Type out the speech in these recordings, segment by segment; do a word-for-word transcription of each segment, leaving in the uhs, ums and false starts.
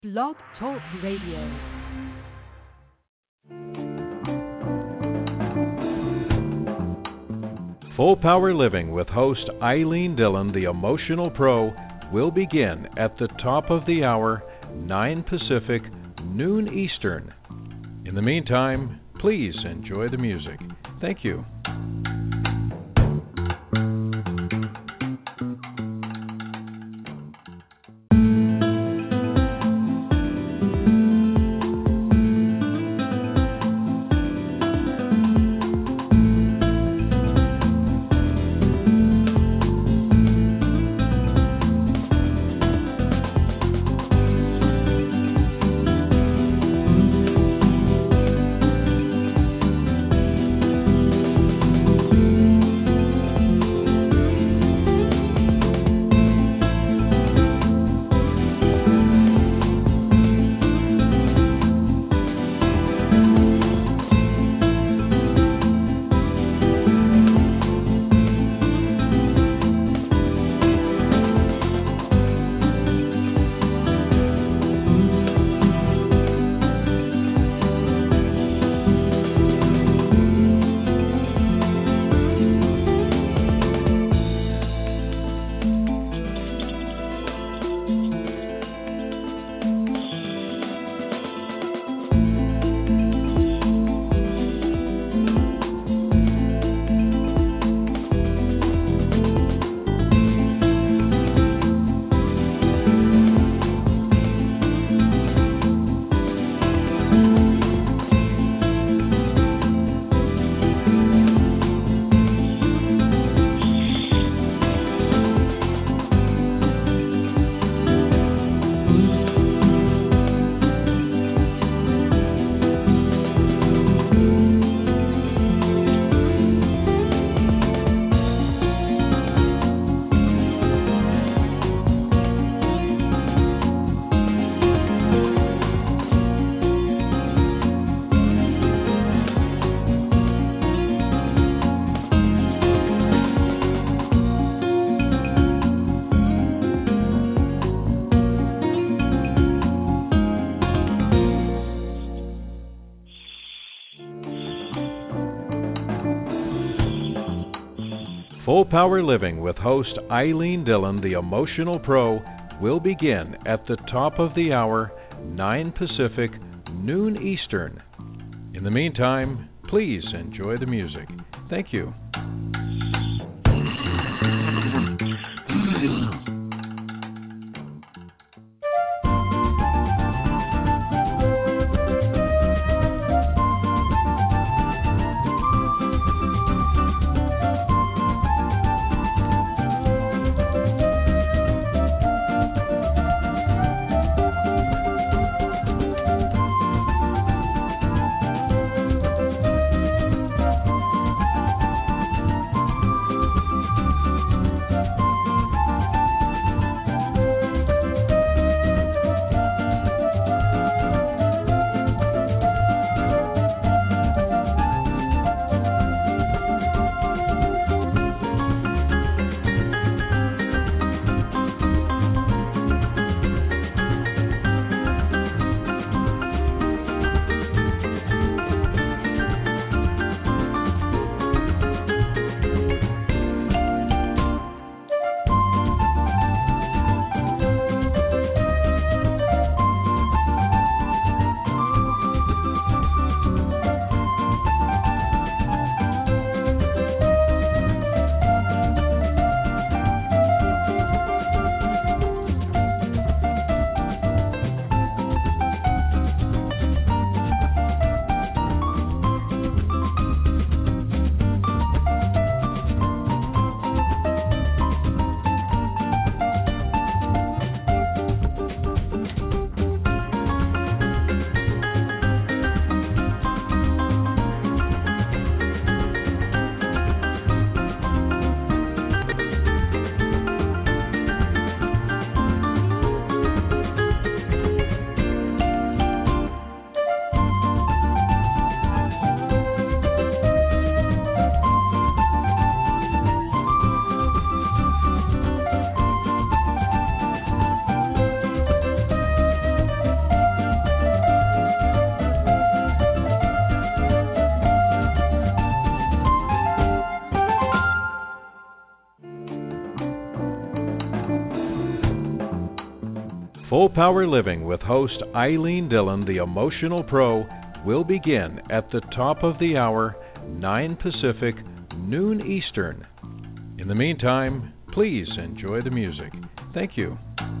Blog Talk Radio. Full Power Living with host Eileen Dillon, the Emotional Pro, will begin at the top of the hour, nine Pacific, noon Eastern. In the meantime, please enjoy the music. Thank you. Full Power Living with host Eileen Dillon, the Emotional Pro, will begin at the top of the hour, nine Pacific, noon Eastern. In the meantime, please enjoy the music. Thank you. Full Power Living with host Eileen Dillon, the Emotional Pro, will begin at the top of the hour, nine Pacific, noon Eastern. In the meantime, please enjoy the music. Thank you.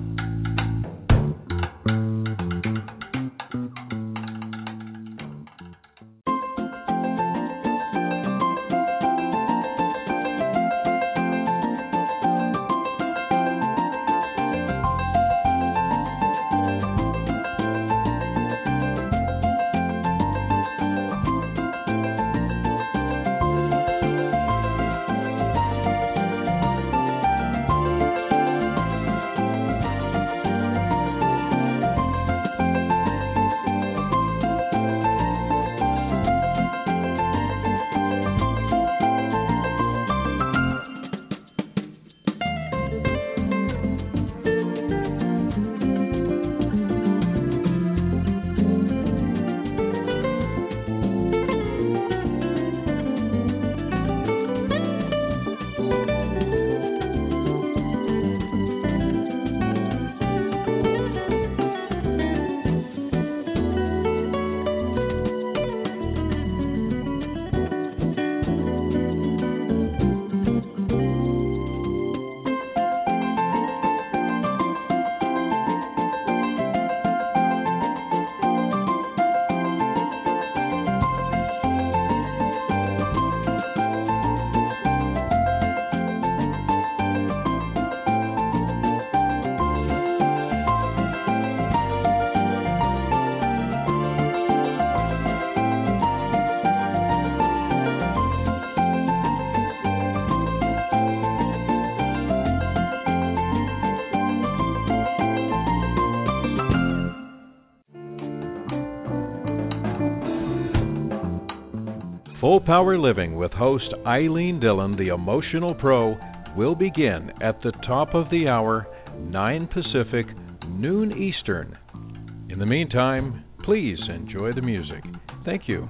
Full Power Living with host Eileen Dillon, the Emotional Pro, will begin at the top of the hour, nine Pacific, noon Eastern. In the meantime, please enjoy the music. Thank you.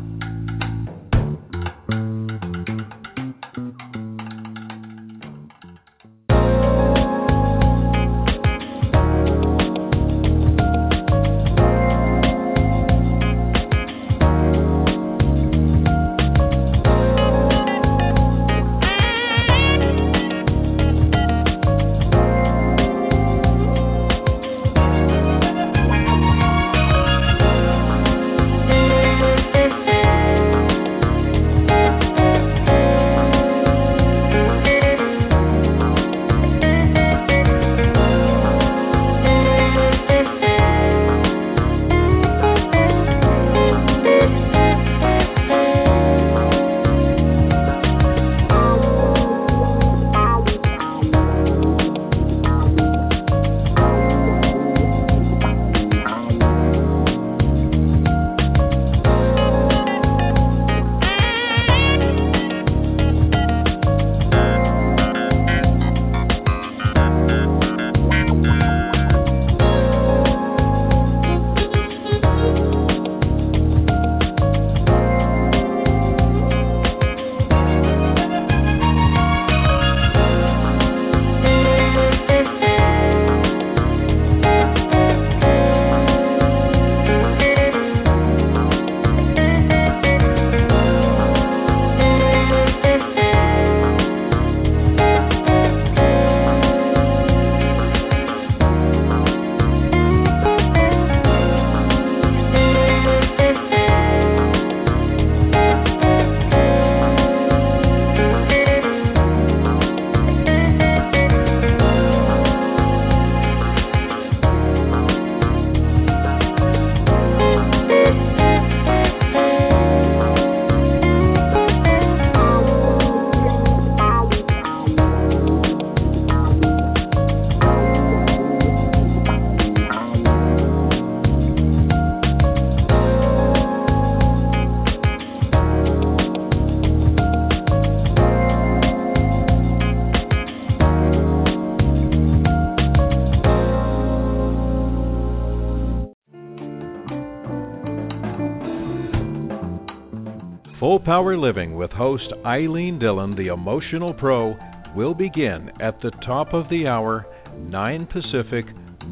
Full Power Living with host Eileen Dillon, the Emotional Pro, will begin at the top of the hour, nine Pacific,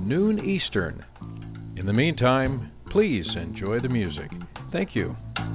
noon Eastern. In the meantime, please enjoy the music. Thank you.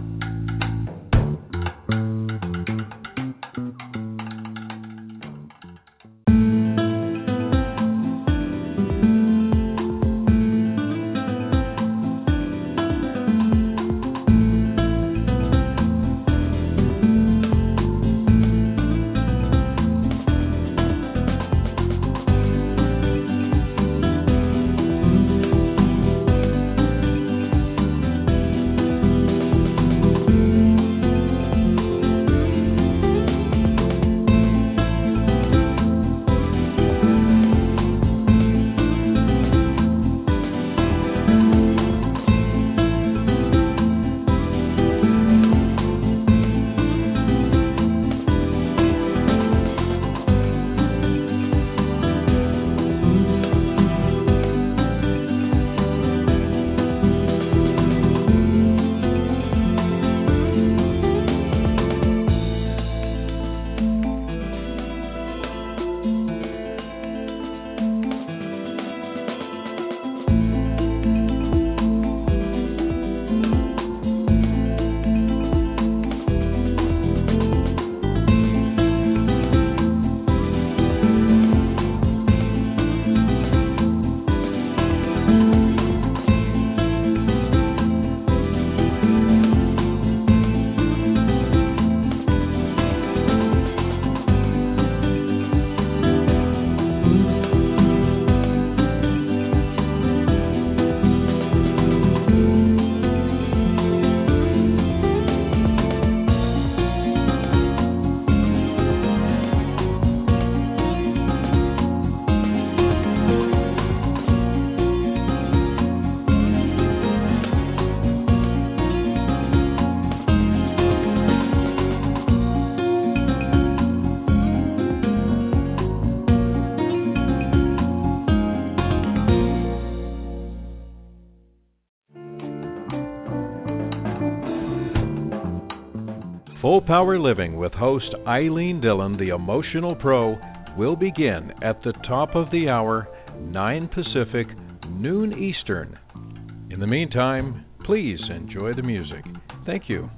Full Power Living with host Eileen Dillon, the Emotional Pro, will begin at the top of the hour, nine Pacific, noon Eastern. In the meantime, please enjoy the music. Thank you.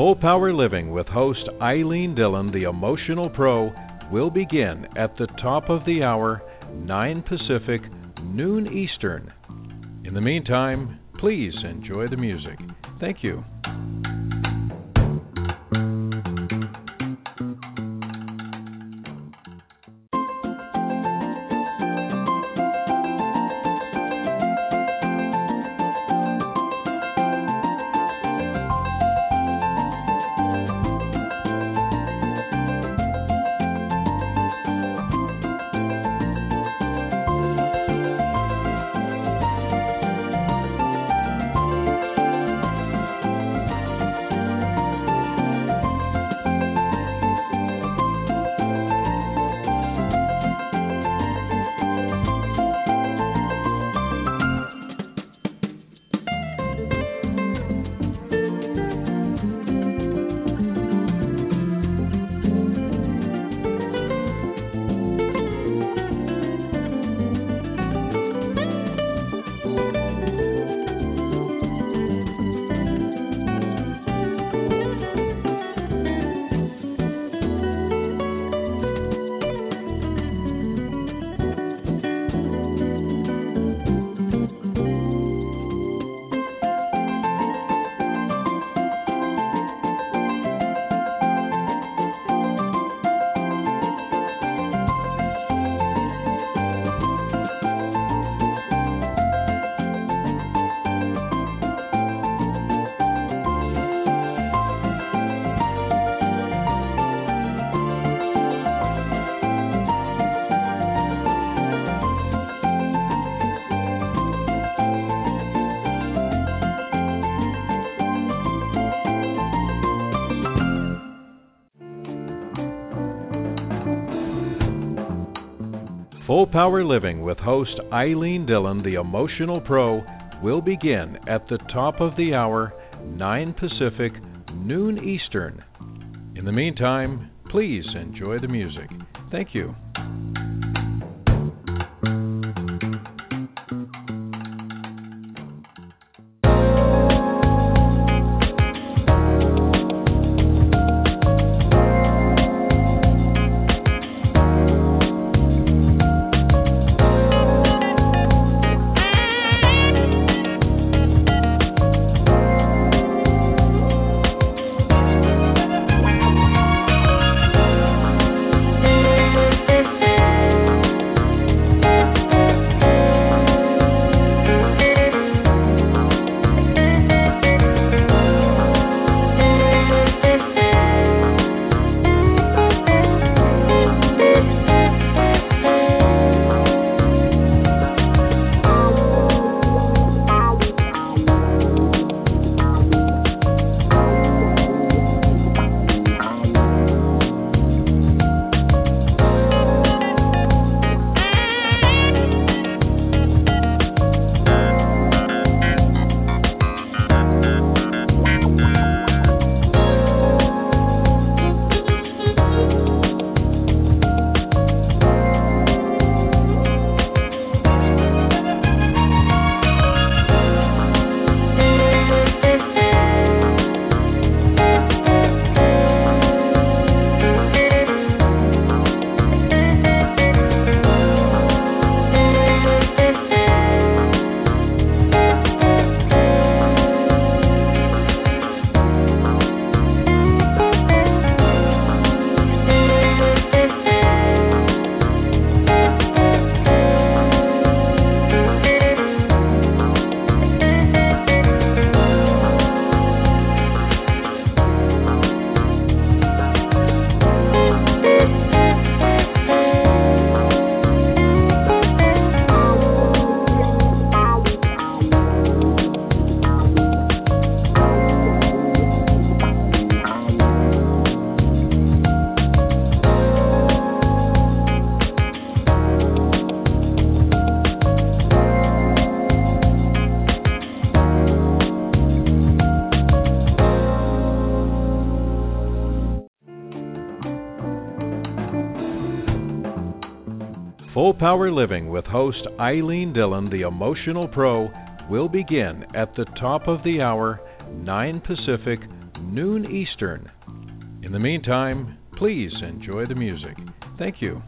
Full Power Living with host Eileen Dillon, the Emotional Pro, will begin at the top of the hour, nine Pacific, noon Eastern. In the meantime, please enjoy the music. Thank you. Full Power Living with host Eileen Dillon, the Emotional Pro, will begin at the top of the hour, nine Pacific, noon Eastern. In the meantime, please enjoy the music. Thank you. Full Power Living with host Eileen Dillon, the Emotional Pro, will begin at the top of the hour, nine Pacific, noon Eastern. In the meantime, please enjoy the music. Thank you.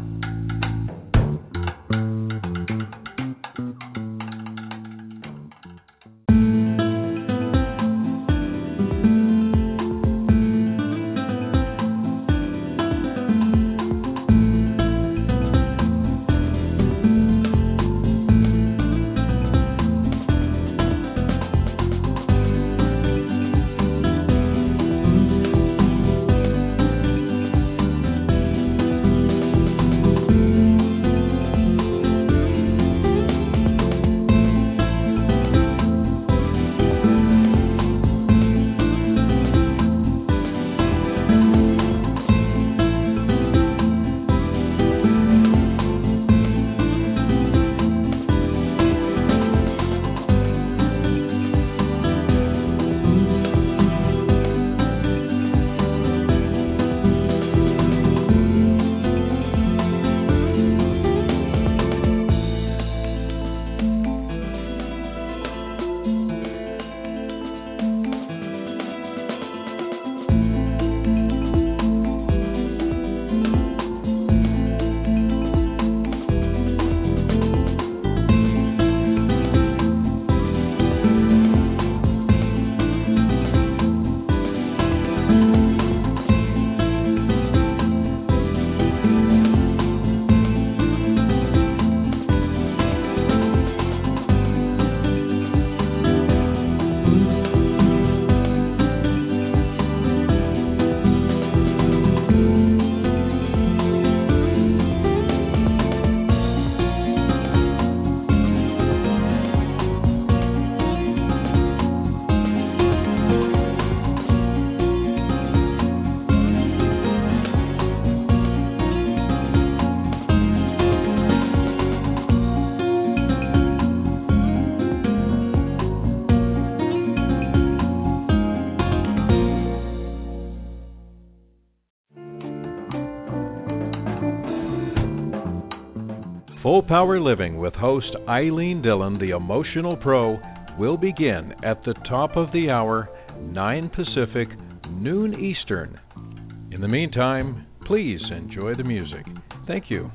Full Power Living with host Eileen Dillon, the Emotional Pro, will begin at the top of the hour, nine Pacific, noon Eastern. In the meantime, please enjoy the music. Thank you.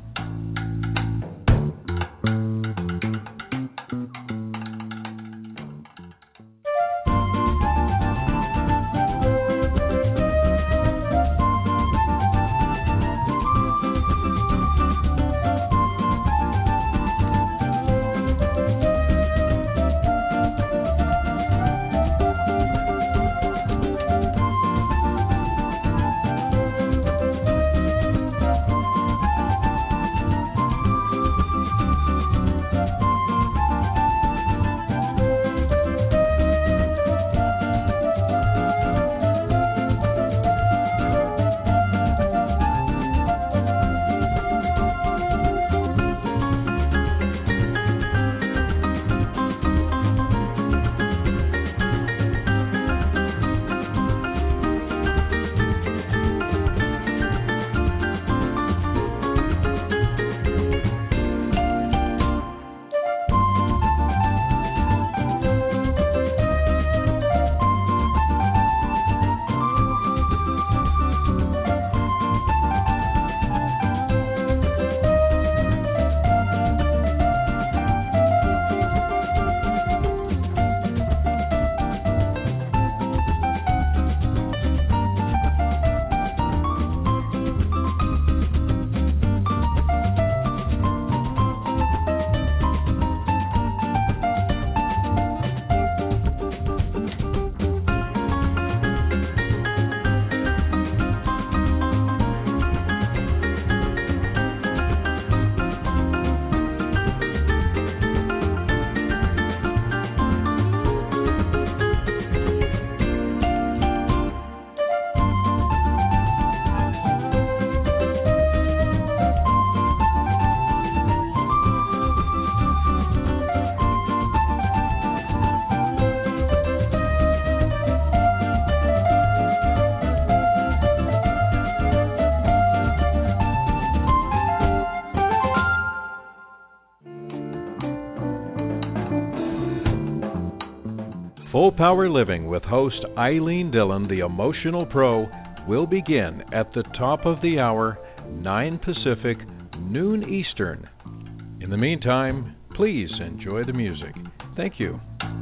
Full Power Living with host Eileen Dillon, the Emotional Pro, will begin at the top of the hour, nine Pacific, noon Eastern. In the meantime, please enjoy the music. Thank you.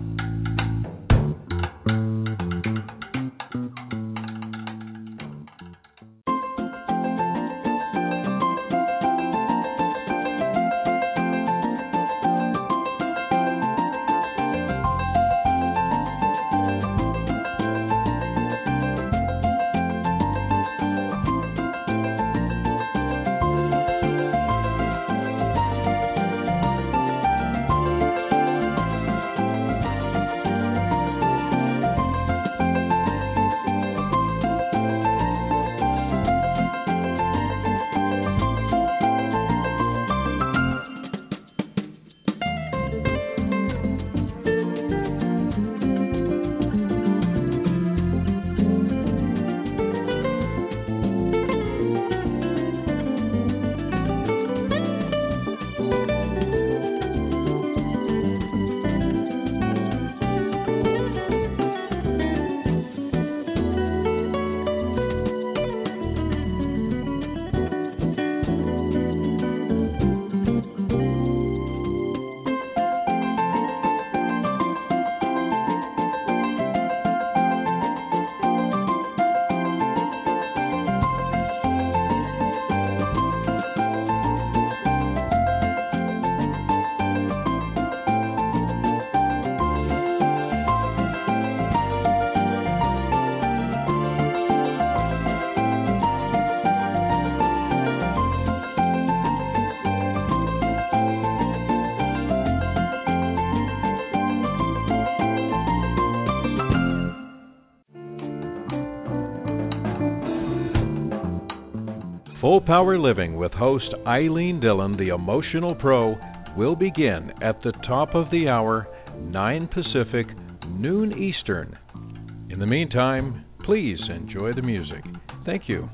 Full Power Living with host Eileen Dillon, the Emotional Pro, will begin at the top of the hour, nine Pacific, noon Eastern. In the meantime, please enjoy the music. Thank you.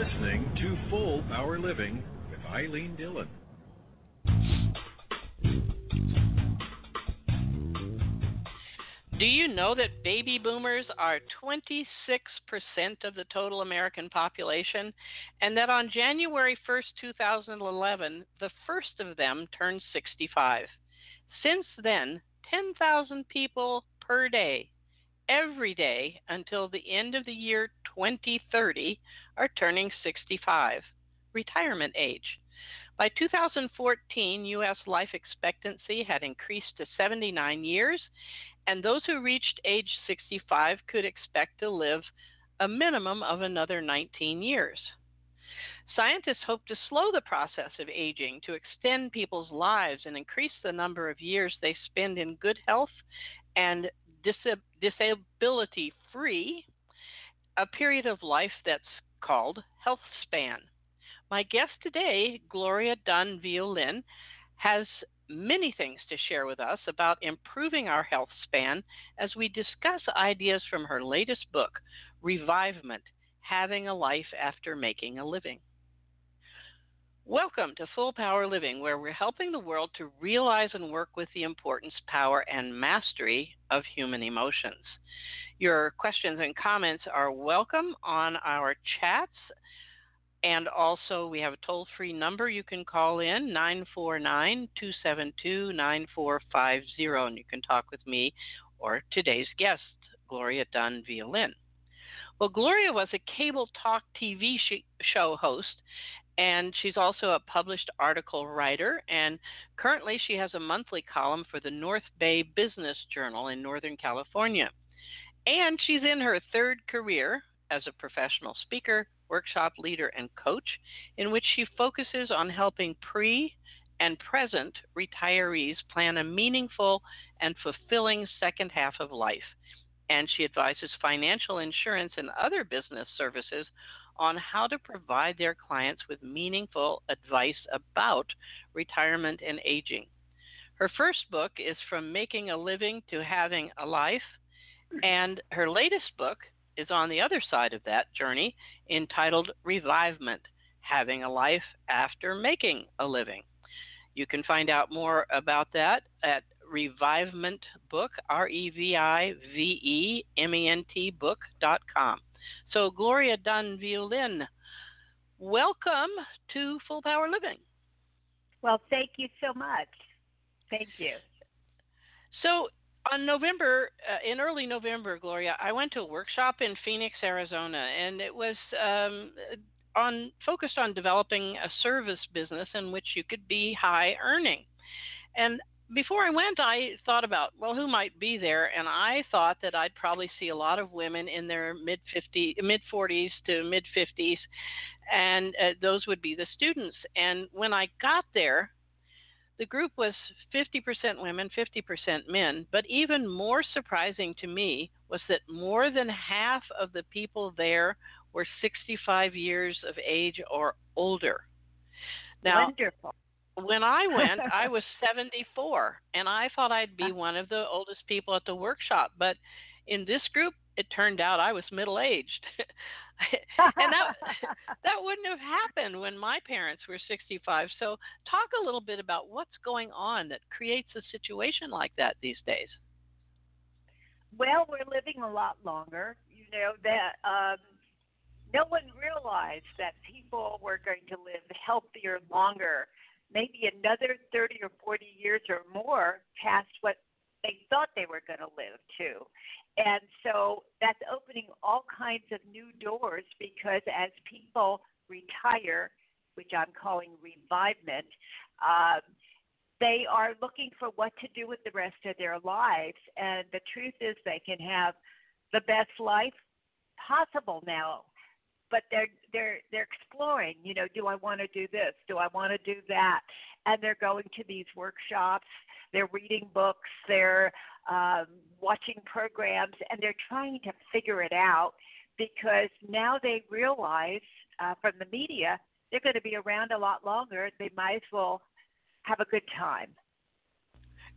listening to Full Power Living with Eileen Dillon. Do you know that baby boomers are twenty-six percent of the total American population, and that on January first, two thousand eleven, the first of them turned sixty-five? Since then, ten thousand people per day, every day until the end of the year twenty thirty, are turning sixty-five, retirement age. By two thousand fourteen, U S life expectancy had increased to seventy-nine years, and those who reached age sixty-five could expect to live a minimum of another nineteen years. Scientists hope to slow the process of aging to extend people's lives and increase the number of years they spend in good health and dis- disability-free, a period of life that's called health span. My guest today, Gloria Dunn-Violin, has many things to share with us about improving our health span as we discuss ideas from her latest book, Revivement: Having a Life After Making a Living. Welcome to Full Power Living, where we're helping the world to realize and work with the importance, power, and mastery of human emotions. Your questions and comments are welcome on our chats. And also, we have a toll-free number you can call in, nine four nine, two seven two, nine four five zero, and you can talk with me or today's guest, Gloria Dunn-Violin. Well, Gloria was a cable talk T V sh- show host, and she's also a published article writer, and currently she has a monthly column for the North Bay Business Journal in Northern California. And she's in her third career as a professional speaker, workshop leader, and coach, in which she focuses on helping pre- and present retirees plan a meaningful and fulfilling second half of life. And she advises financial, insurance, and other business services on how to provide their clients with meaningful advice about retirement and aging. Her first book is From Making a Living to Having a Life, and her latest book is on the other side of that journey, entitled Revivement: Having a Life After Making a Living. You can find out more about that at Revivement Book, R E V I V E M E N T book dot com. So, Gloria Dunn-Violin, welcome to Full Power Living. Well, thank you so much. Thank you. So, on November, uh, in early November, Gloria, I went to a workshop in Phoenix, Arizona, and it was um, on focused on developing a service business in which you could be high earning. And before I went, I thought about, well, who might be there? And I thought that I'd probably see a lot of women in their mid fifties, mid forties to mid fifties, and uh, those would be the students. And when I got there, the group was fifty percent women, fifty percent men, but even more surprising to me was that more than half of the people there were sixty-five years of age or older. Now, wonderful. When I went, I was seventy-four, and I thought I'd be one of the oldest people at the workshop, but in this group, it turned out I was middle-aged. And that that wouldn't have happened when my parents were sixty-five. So talk a little bit about what's going on that creates a situation like that these days. Well, we're living a lot longer. You know, that um, no one realized that people were going to live healthier longer, maybe another thirty or forty years or more past what they thought they were going to live to. And so that's opening all kinds of new doors, because as people retire, which I'm calling revivement, um, they are looking for what to do with the rest of their lives. And the truth is they can have the best life possible now, but they're they're they're exploring, you know, do I want to do this? Do I want to do that? And they're going to these workshops, they're reading books, they're um, watching programs, and they're trying to figure it out, because now they realize uh, from the media they're going to be around a lot longer. They might as well have a good time.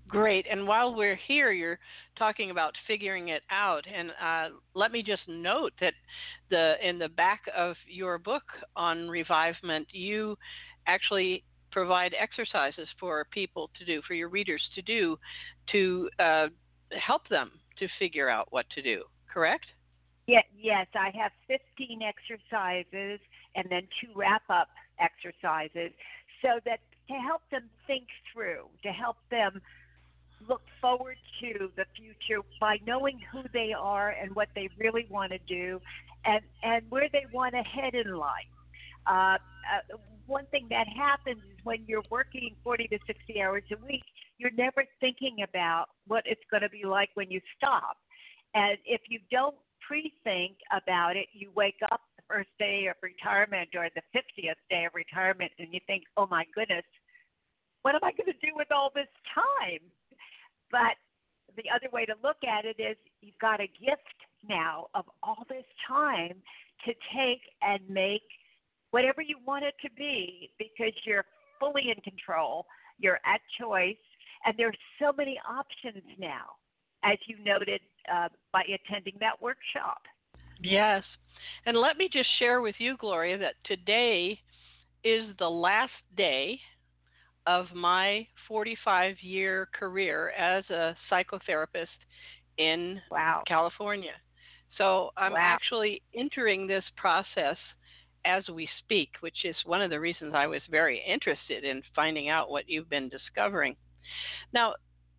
Great. And while we're here, you're talking about figuring it out. And uh, let me just note that the in the back of your book on revivement, you actually provide exercises for people to do, for your readers to do, to uh, help them to figure out what to do. Correct? Yeah, yes, I have fifteen exercises and then two wrap-up exercises so that to help them think through, to help them look forward to the future by knowing who they are and what they really want to do and, and where they want to head in life. Uh, uh, one thing that happens is when you're working forty to sixty hours a week, you're never thinking about what it's going to be like when you stop. And if you don't pre-think about it, you wake up the first day of retirement or the fiftieth day of retirement and you think, oh my goodness, what am I going to do with all this time? But the other way to look at it is you've got a gift now of all this time to take and make whatever you want it to be because you're fully in control, you're at choice, and there's so many options now, as you noted uh, by attending that workshop. Yes. And let me just share with you, Gloria, that today is the last day of my forty-five year career as a psychotherapist in wow. California. So I'm wow. actually entering this process as we speak, which is one of the reasons I was very interested in finding out what you've been discovering. Now,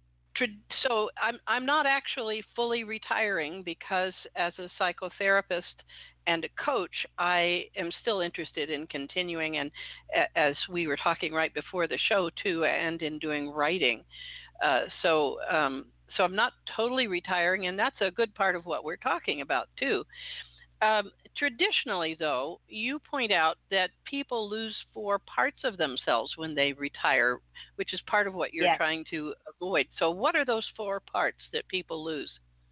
so I'm I'm not actually fully retiring because as a psychotherapist and a coach, I am still interested in continuing, and as we were talking right before the show too, and in doing writing. Uh, so um, so I'm not totally retiring, and that's a good part of what we're talking about too. Um, traditionally, though, you point out that people lose four parts of themselves when they retire, which is part of what you're yes. trying to avoid. So what are those four parts that people lose?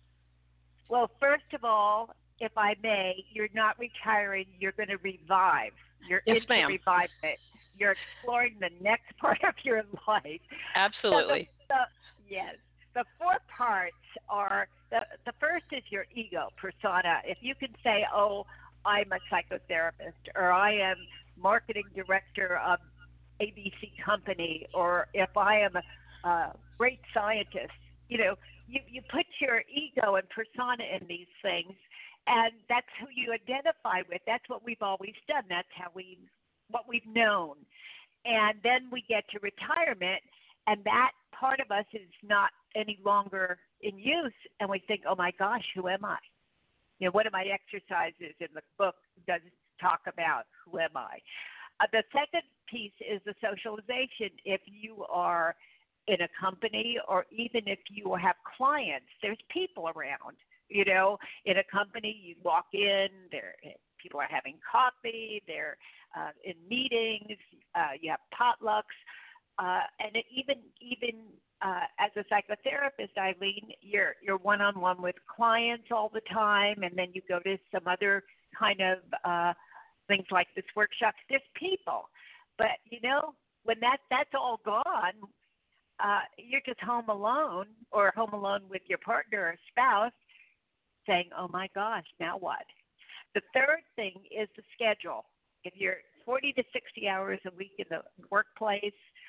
Well, first of all, if I may, you're not retiring, you're going to revive. You're yes, into ma'am. revivement. You're exploring the next part of your life. Absolutely. So the, the, yes. The four parts are, the, the first is your ego, persona. If you can say, oh, I'm a psychotherapist, or I am marketing director of A B C company, or if I am a, a great scientist, you know, you, you put your ego and persona in these things, and that's who you identify with. That's what we've always done. That's how we, what we've known. And then we get to retirement, and that part of us is not any longer in use, and we think, oh my gosh, who am I? You know, one of my exercises in the book does talk about who am I. Uh, the second piece is the socialization. If you are in a company or even if you have clients, there's people around. You know, in a company, you walk in, there people are having coffee, they're uh, in meetings, uh, you have potlucks. Uh, and it even even uh, as a psychotherapist, Eileen, you're you're one-on-one with clients all the time, and then you go to some other kind of uh, things like this workshop. There's people, but you know when that that's all gone, uh, you're just home alone, or home alone with your partner or spouse, saying, "Oh my gosh, now what?" The third thing is the schedule. If you're forty to sixty hours a week in the workplace,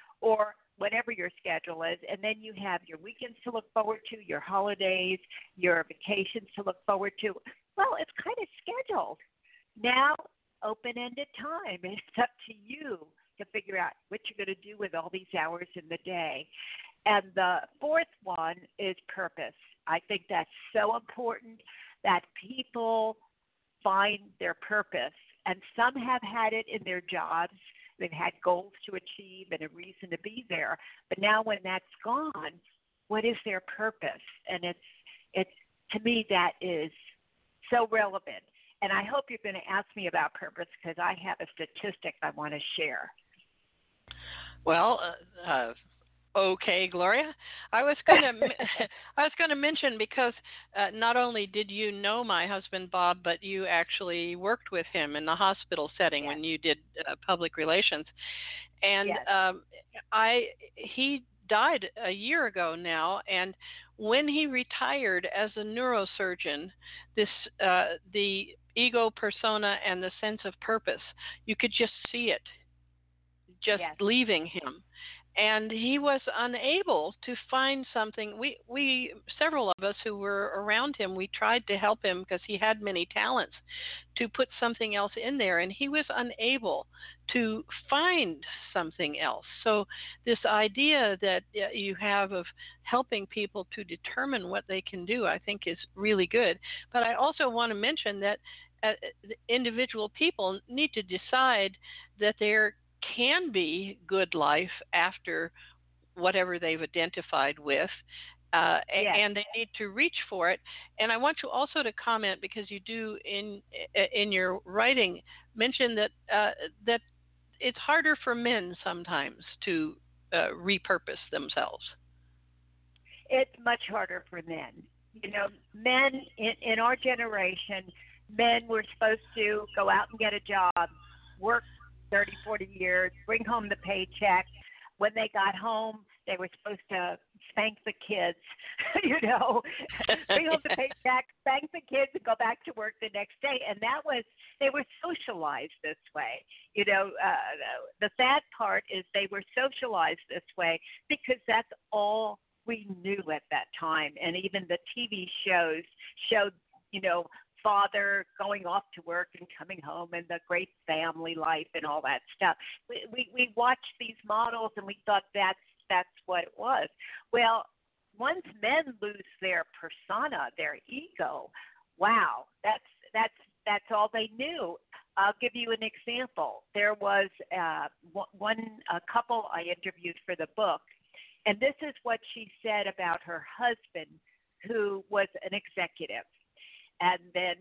or whatever your schedule is, and then you have your weekends to look forward to, your holidays, your vacations to look forward to. Well, it's kind of scheduled. Now, open-ended time. It's up to you to figure out what you're going to do with all these hours in the day. And the fourth one is purpose. I think that's so important that people find their purpose. And some have had it in their jobs. They've had goals to achieve and a reason to be there. But now when that's gone, what is their purpose? And it's, it's to me, that is so relevant. And I hope you're going to ask me about purpose because I have a statistic I want to share. Well, uh, uh, okay, Gloria. I was going to I was going to mention because uh, not only did you know my husband Bob, but you actually worked with him in the hospital setting yes. when you did uh, public relations, and yes. um, I he died a year ago now, and when he retired as a neurosurgeon, this uh, the ego persona and the sense of purpose, you could just see it just Yes. leaving him. And he was unable to find something. We, we, several of us who were around him, we tried to help him because he had many talents to put something else in there, and he was unable to find something else. So this idea that uh, you have of helping people to determine what they can do, I think is really good. But I also want to mention that uh, individual people need to decide that they're can be good life after whatever they've identified with, uh, Yes. and they need to reach for it. And I want you also to comment, because you do in in your writing mention that uh, that it's harder for men sometimes to uh, repurpose themselves. It's much harder for men. You know, men in, in our generation, men were supposed to go out and get a job, work thirty, forty years, bring home the paycheck. When they got home, they were supposed to spank the kids, you know, bring home the paycheck, spank the kids, and go back to work the next day. And that was, they were socialized this way. You know, uh, the sad part is they were socialized this way because that's all we knew at that time. And even the T V shows showed, you know, father going off to work and coming home and the great family life and all that stuff. We, we, we watched these models and we thought that's, that's what it was. Well, once men lose their persona, their ego, wow, that's, that's, that's all they knew. I'll give you an example. There was uh, one a couple I interviewed for the book, and this is what she said about her husband, who was an executive and then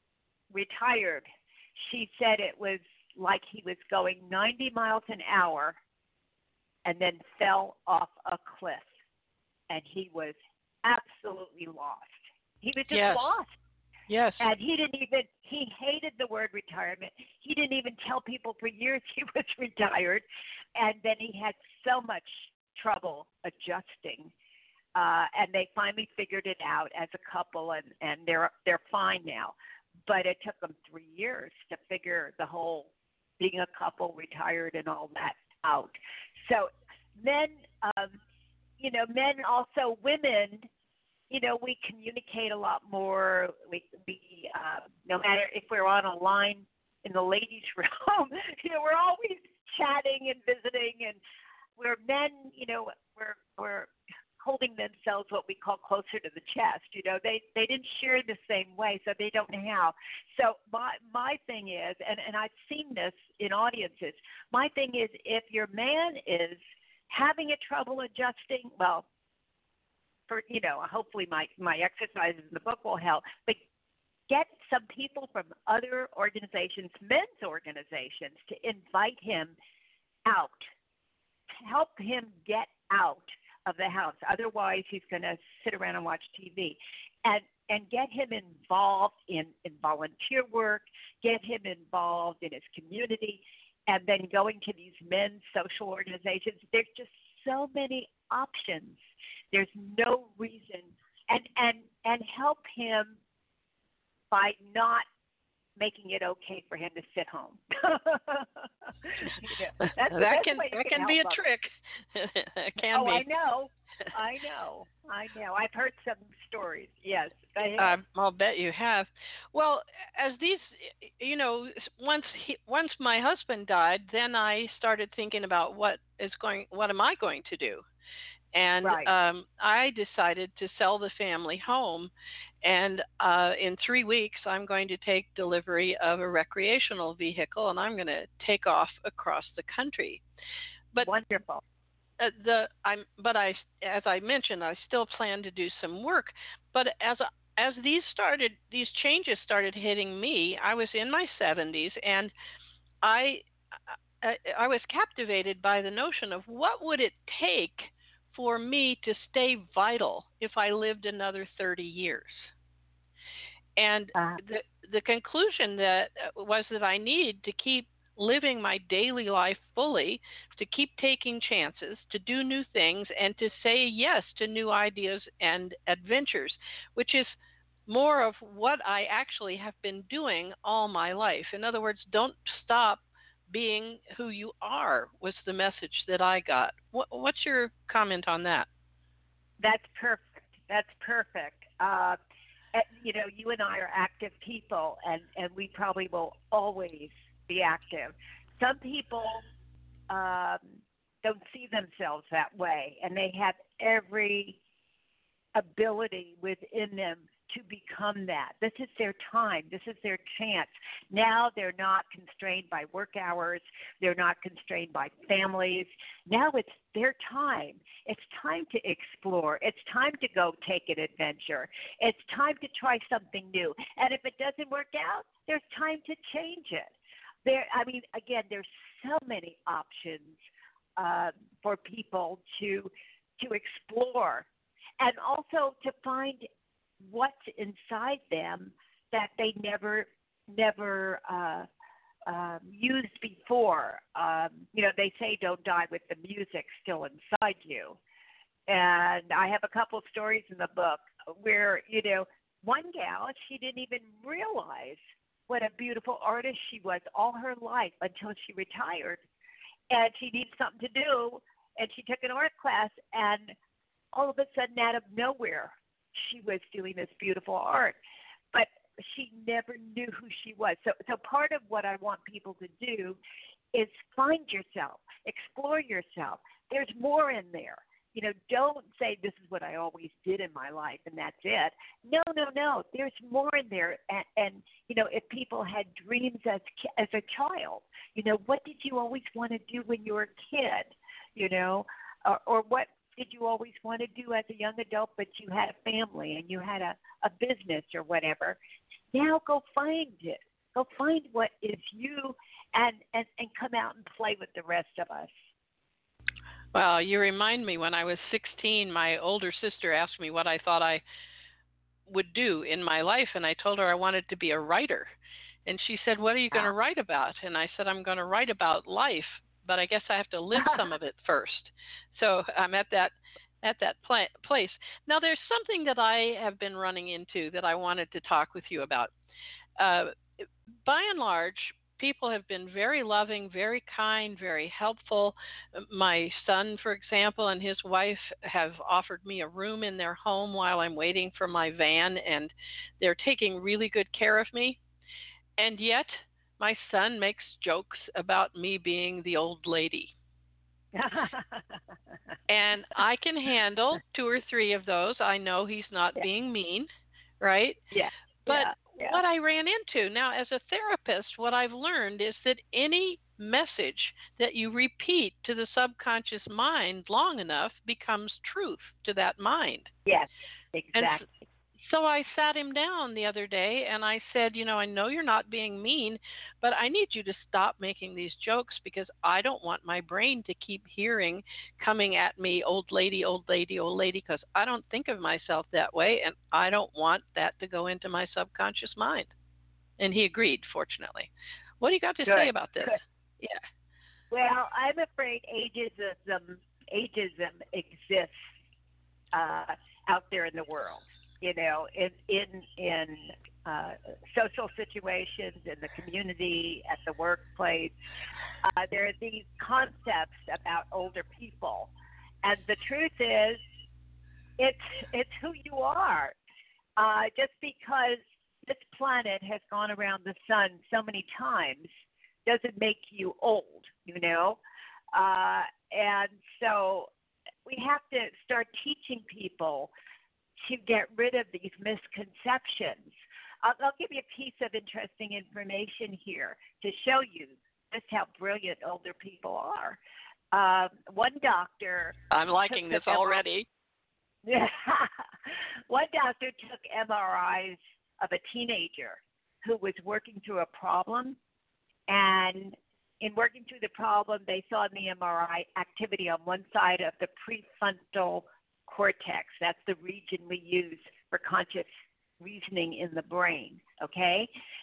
retired. She said it was like he was going ninety miles an hour and then fell off a cliff, and he was absolutely lost. He was just Yes. lost. Yes. And he didn't even, he hated the word retirement. He didn't even tell people for years he was retired. And then he had so much trouble adjusting. Uh, and they finally figured it out as a couple, and, and they're they're fine now. But it took them three years to figure the whole being a couple, retired, and all that out. So men, um, you know, men also, women, you know, we communicate a lot more. We, we uh, no matter if we're on a line in the ladies' room, you know, we're always chatting and visiting, and we're men, you know, we're we're holding themselves what we call closer to the chest. You know, they they didn't share the same way, so they don't know how. So my my thing is, and, and I've seen this in audiences, my thing is, if your man is having a trouble adjusting, well, for, you know, hopefully my, my exercises in the book will help, but get some people from other organizations, men's organizations, to invite him out, help him get out of the house. Otherwise, he's going to sit around and watch T V. And and get him involved in, in volunteer work, get him involved in his community, and then going to these men's social organizations. There's just so many options. There's no reason. And, and, and help him by not making it okay for him to sit home. You know, that's that the best can way you that can can be a help 'em. trick. It can oh, be. I know. I know. I know. I've heard some stories. Yes. Go ahead. Uh, I'll bet you have. Well, as these, you know, once he, once my husband died, then I started thinking about what is going, what am I going to do? And Right. um, I decided to sell the family home, and uh, in three weeks I'm going to take delivery of a recreational vehicle, and I'm going to take off across the country. But Wonderful. Uh, the I'm but I as I mentioned, I still plan to do some work. But as as these started these changes started hitting me, I was in my seventies, and I I, I was captivated by the notion of what would it take for me to stay vital if I lived another thirty years. And Uh, the the conclusion that was that I needed to keep living my daily life fully, to keep taking chances, to do new things, and to say yes to new ideas and adventures, which is more of what I actually have been doing all my life. In other words, don't stop being who you are, was the message that I got. What, what's your comment on that? That's perfect. That's perfect. Uh, you know, you and I are active people, and, and we probably will always be active. Some people um, don't see themselves that way, and they have every ability within them to become that. This is their time. This is their chance. Now they're not constrained by work hours. They're not constrained by families. Now it's their time. It's time to explore. It's time to go take an adventure. It's time to try something new. And if it doesn't work out, there's time to change it. There, I mean, again, there's so many options uh, for people to to explore, and also to find what's inside them that they never never uh, um, used before. Um, you know, they say don't die with the music still inside you. And I have a couple of stories in the book where, you know, one gal, she didn't even realize what a beautiful artist she was all her life until she retired. And she needed something to do, and she took an art class, and all of a sudden, out of nowhere, she was doing this beautiful art. But she never knew who she was. So, so part of what I want people to do is find yourself, explore yourself. There's more in there. You know, don't say this is what I always did in my life and that's it. No, no, no. There's more in there. And, and you know, if people had dreams as as a child, you know, what did you always want to do when you were a kid? You know, or, or what did you always want to do as a young adult, but you had a family and you had a, a business or whatever? Now go find it. Go find what is you, and, and, and come out and play with the rest of us. Well, you remind me, when I was sixteen, my older sister asked me what I thought I would do in my life, and I told her I wanted to be a writer. And she said, what are you going to write about? And I said, I'm going to write about life, but I guess I have to live some of it first. So I'm at that at that pl- place. Now, there's something that I have been running into that I wanted to talk with you about. Uh, by and large, people have been very loving, very kind, very helpful. My son, for example, and his wife have offered me a room in their home while I'm waiting for my van, and they're taking really good care of me. And yet, my son makes jokes about me being the old lady. And I can handle two or three of those. I know he's not yeah. being mean, right? Yeah. But yeah. Yeah. what I ran into, now as a therapist, what I've learned is that any message that you repeat to the subconscious mind long enough becomes truth to that mind. Yes, exactly. And so I sat him down the other day and I said, you know, I know you're not being mean, but I need you to stop making these jokes, because I don't want my brain to keep hearing coming at me, old lady, old lady, old lady, because I don't think of myself that way, and I don't want that to go into my subconscious mind. And he agreed, fortunately. What do you got to Good. say about this? Good. Yeah. Well, I'm afraid ageism, ageism exists uh, out there in the world. You know, in in in uh, social situations, in the community, at the workplace, uh, there are these concepts about older people, and the truth is, it's it's who you are. Uh, just because this planet has gone around the sun so many times doesn't make you old. You know, uh, and so we have to start teaching people to get rid of these misconceptions. I'll, I'll give you a piece of interesting information here to show you just how brilliant older people are. Uh, one doctor... I'm liking this already. Yeah. One doctor took M R Is of a teenager who was working through a problem, and in working through the problem, they saw in the M R I activity on one side of the prefrontal cortex. That's the region we use for conscious reasoning in the brain, okay?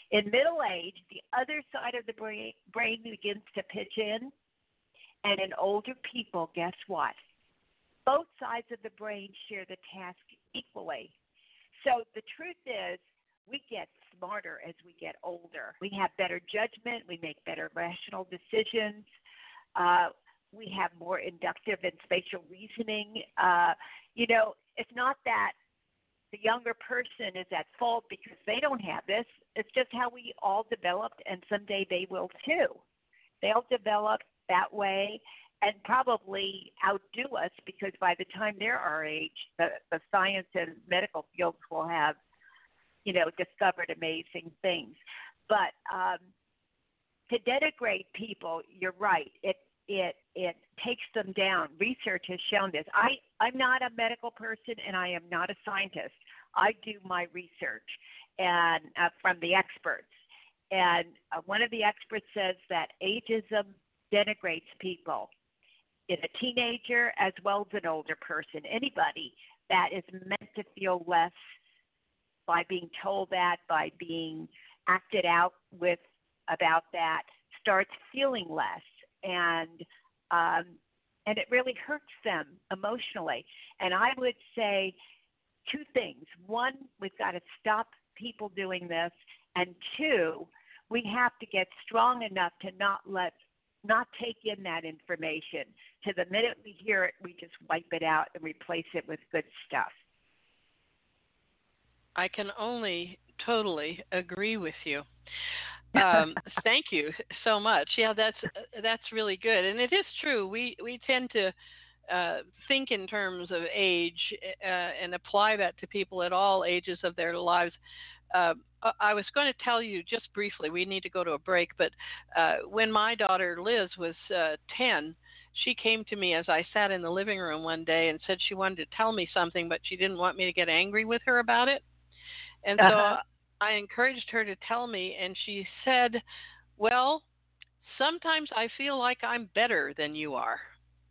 In middle age, the other side of the brain, brain begins to pitch in, and in older people, guess what? Both sides of the brain share the task equally. So the truth is, we get smarter as we get older. We have better judgment. We make better rational decisions. Uh, we have more inductive and spatial reasoning. Uh, you know, it's not that the younger person is at fault because they don't have this. It's just how we all developed, and someday they will too. They'll develop that way and probably outdo us, because by the time they're our age, the, the science and medical fields will have, you know, discovered amazing things. But um, to denigrate people, you're right. It it it takes them down. Research has shown this. I, I'm not a medical person, and I am not a scientist. I do my research and uh, from the experts. And uh, one of the experts says that ageism denigrates people, in a teenager as well as an older person. Anybody that is meant to feel less by being told that, by being acted out with about that, starts feeling less, and um, and it really hurts them emotionally. And I would say two things. One, we've got to stop people doing this, and two, we have to get strong enough to not let not take in that information. To the minute we hear it, we just wipe it out and replace it with good stuff. I can only totally agree with you. Um, thank you so much. Yeah, that's that's really good, and it is true. We we tend to uh, think in terms of age uh, and apply that to people at all ages of their lives. Uh, I was going to tell you just briefly, we need to go to a break, but uh, when my daughter Liz was uh, ten, she came to me as I sat in the living room one day and said she wanted to tell me something, but she didn't want me to get angry with her about it. And Uh-huh. so I encouraged her to tell me, and she said, well, sometimes I feel like I'm better than you are.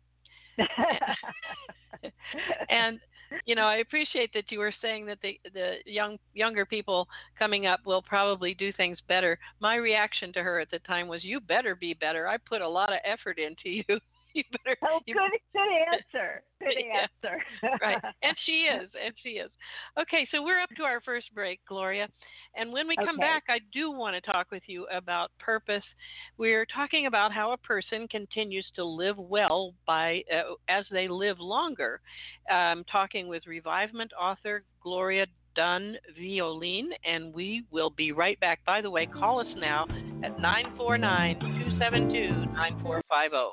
And you know, I appreciate that you were saying that the the young younger people coming up will probably do things better. My reaction to her at the time was, "You better be better. I put a lot of effort into you. You better." Oh, you, good, good answer. Good Yeah, answer. right, and she is, and she is. Okay, so we're up to our first break, Gloria, and when we come Okay. back, I do want to talk with you about purpose. We're talking about how a person continues to live well by uh, as they live longer. Um, talking with Revivement author Gloria Dunn Violine, and we will be right back. By the way, call us now at nine four nine, two seven two, nine four five zero.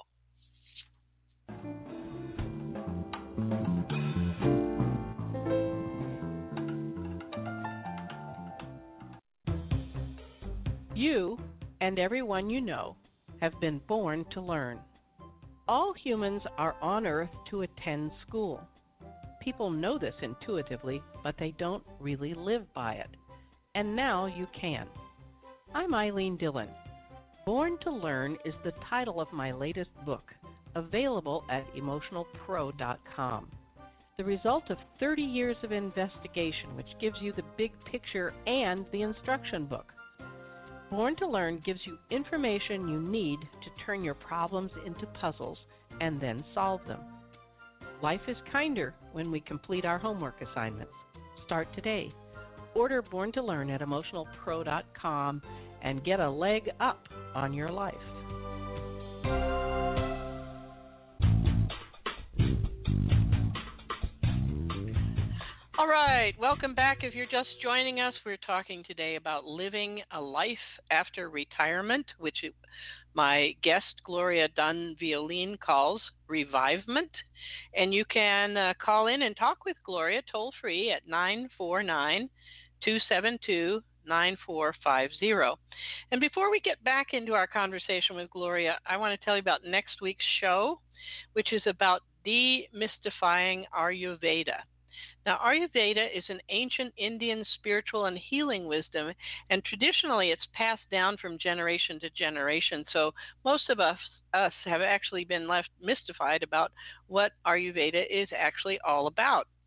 You and everyone you know have been born to learn. All humans are on Earth to attend school. People know this intuitively, but they don't really live by it. And now you can. I'm Eileen Dillon. Born to Learn is the title of my latest book, available at emotional pro dot com. The result of thirty years of investigation, which gives you the big picture and the instruction book. Born to Learn gives you information you need to turn your problems into puzzles and then solve them. Life is kinder when we complete our homework assignments. Start today. Order Born to Learn at emotional pro dot com and get a leg up on your life. All right, welcome back. If you're just joining us, we're talking today about living a life after retirement, which my guest, Gloria Dunn Violine, calls Revivement. And you can uh, call in and talk with Gloria toll free at nine four nine, two seven two, nine four five zero. And before we get back into our conversation with Gloria, I want to tell you about next week's show, which is about demystifying Ayurveda. Now, Ayurveda is an ancient Indian spiritual and healing wisdom, and traditionally it's passed down from generation to generation. So most of us, us have actually been left mystified about what Ayurveda is actually all about.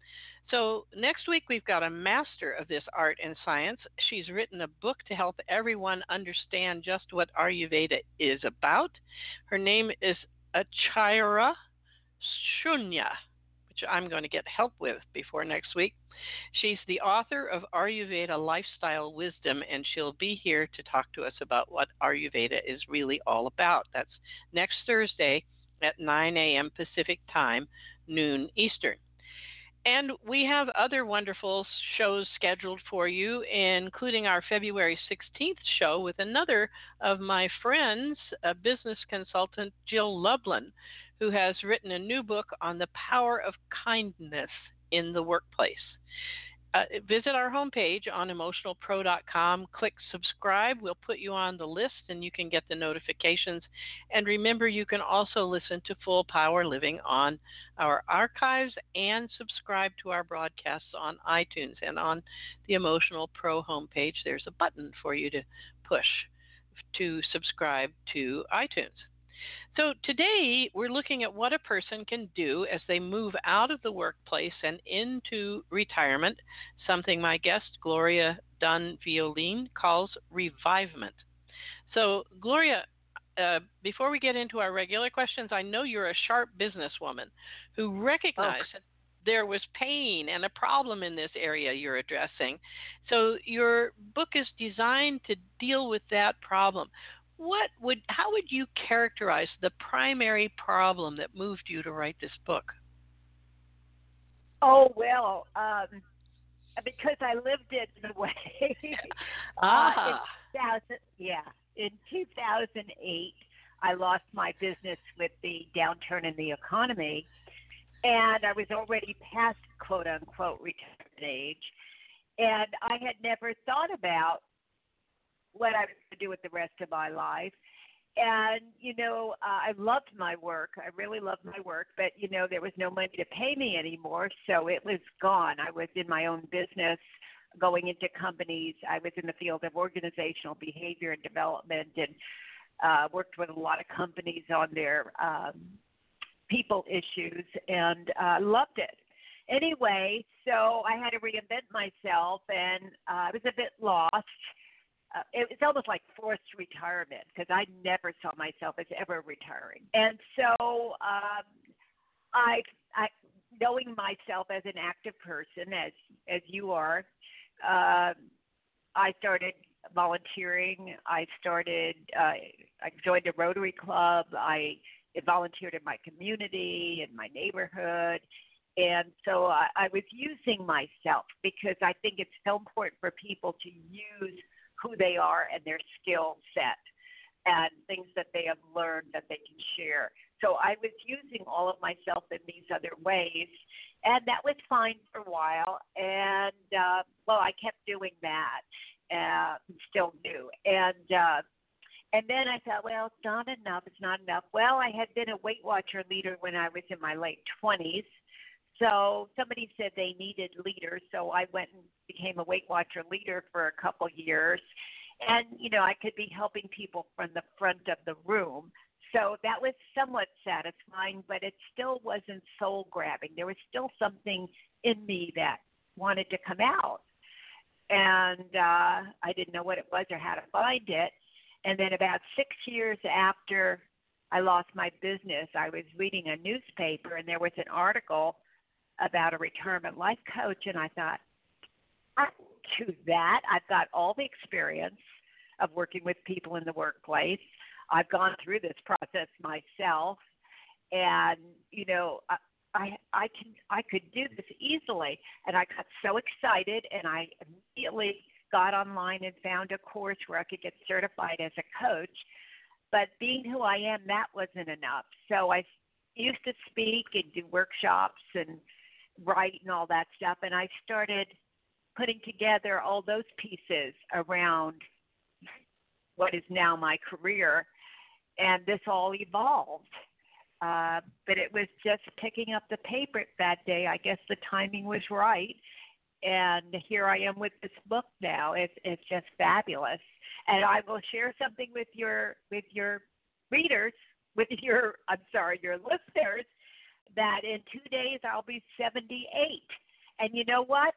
So next week we've got a master of this art and science. She's written a book to help everyone understand just what Ayurveda is about. Her name is Acharya Shunya, which I'm going to get help with before next week. She's the author of Ayurveda Lifestyle Wisdom, and she'll be here to talk to us about what Ayurveda is really all about. That's next Thursday at nine a.m. Pacific Time, noon Eastern. And we have other wonderful shows scheduled for you, including our February sixteenth show with another of my friends, a business consultant, Jill Lublin, who has written a new book on the power of kindness in the workplace. Uh, visit our homepage on emotional pro dot com, click subscribe. We'll put you on the list and you can get the notifications. And remember, you can also listen to Full Power Living on our archives and subscribe to our broadcasts on iTunes. And on the Emotional Pro homepage, there's a button for you to push to subscribe to iTunes. So today we're looking at what a person can do as they move out of the workplace and into retirement, something my guest Gloria Dunn-Violin calls revivement. So Gloria, uh, before we get into our regular questions, I know you're a sharp businesswoman who recognized oh. that there was pain and a problem in this area you're addressing. So your book is designed to deal with that problem. What would, how would you characterize the primary problem that moved you to write this book? Oh, well, um, because I lived it in a way. ah. uh, in two thousand, yeah, in two thousand eight, I lost my business with the downturn in the economy, and I was already past quote-unquote retirement age, and I had never thought about what I was going to do with the rest of my life. And, you know, uh, I loved my work. I really loved my work. But, you know, there was no money to pay me anymore, so it was gone. I was in my own business, going into companies. I was in the field of organizational behavior and development and uh, worked with a lot of companies on their um, people issues and uh, loved it. Anyway, so I had to reinvent myself, and uh, I was a bit lost. Uh, it, it's almost like forced retirement because I never saw myself as ever retiring. And so um, I, I, knowing myself as an active person, as as you are, uh, I started volunteering. I started, uh, I joined a Rotary Club. I volunteered in my community, in my neighborhood. And so I, I was using myself because I think it's so important for people to use who they are and their skill set and things that they have learned that they can share. So I was using all of myself in these other ways, and that was fine for a while. And, uh, well, I kept doing that, uh, still do. And, uh, and then I thought, well, it's not enough. It's not enough. Well, I had been a Weight Watcher leader when I was in my late twenties. So somebody said they needed leaders, so I went and became a Weight Watcher leader for a couple years. And, you know, I could be helping people from the front of the room. So that was somewhat satisfying, but it still wasn't soul-grabbing. There was still something in me that wanted to come out. And uh, I didn't know what it was or how to find it. And then about six years after I lost my business, I was reading a newspaper, and there was an article about a retirement life coach, and I thought, I can do that. I've got all the experience of working with people in the workplace. I've gone through this process myself, and you know, I, I, I can, I could do this easily. And I got so excited, and I immediately got online and found a course where I could get certified as a coach. But being who I am, that wasn't enough. So I used to speak and do workshops and write and all that stuff, and I started putting together all those pieces around what is now my career, and this all evolved. Uh, but it was just picking up the paper that day. I guess the timing was right, and here I am with this book now. It's it's just fabulous, and I will share something with your with your readers, with your I'm sorry, your listeners, that in two days I'll be seventy-eight. And you know what?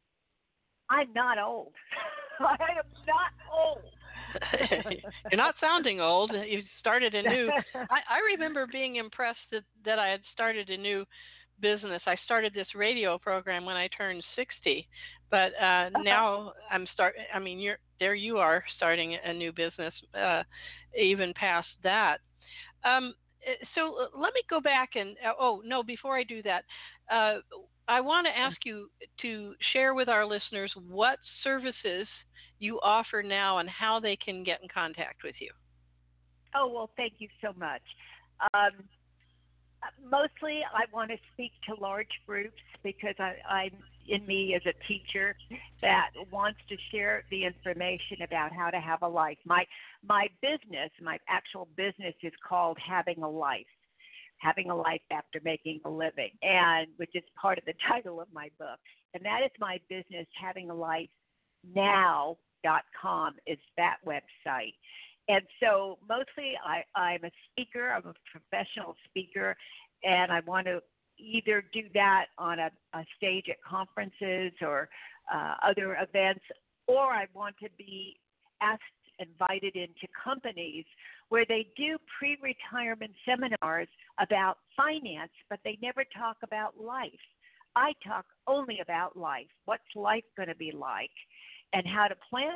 I'm not old. I am not old. You're not sounding old. You started a new. I, I remember being impressed that, that I had started a new business. I started this radio program when I turned sixty, but uh, now I'm start. I mean, you're there. You are starting a new business, uh, even past that. Um, so let me go back and oh no, before I do that, uh, I want to ask you to share with our listeners what services you offer now and how they can get in contact with you. Oh well, thank you so much. Um, Mostly, I want to speak to large groups because I, I'm in me as a teacher that wants to share the information about how to have a life. My my business, my actual business, is called Having a Life, Having a Life After Making a Living, and which is part of the title of my book. And that is my business. Having a Life Now dot com is that website. And so mostly I, I'm a speaker, I'm a professional speaker, and I want to either do that on a, a stage at conferences or uh, other events, or I want to be asked, invited into companies where they do pre-retirement seminars about finance, but they never talk about life. I talk only about life. What's life going to be like and how to plan.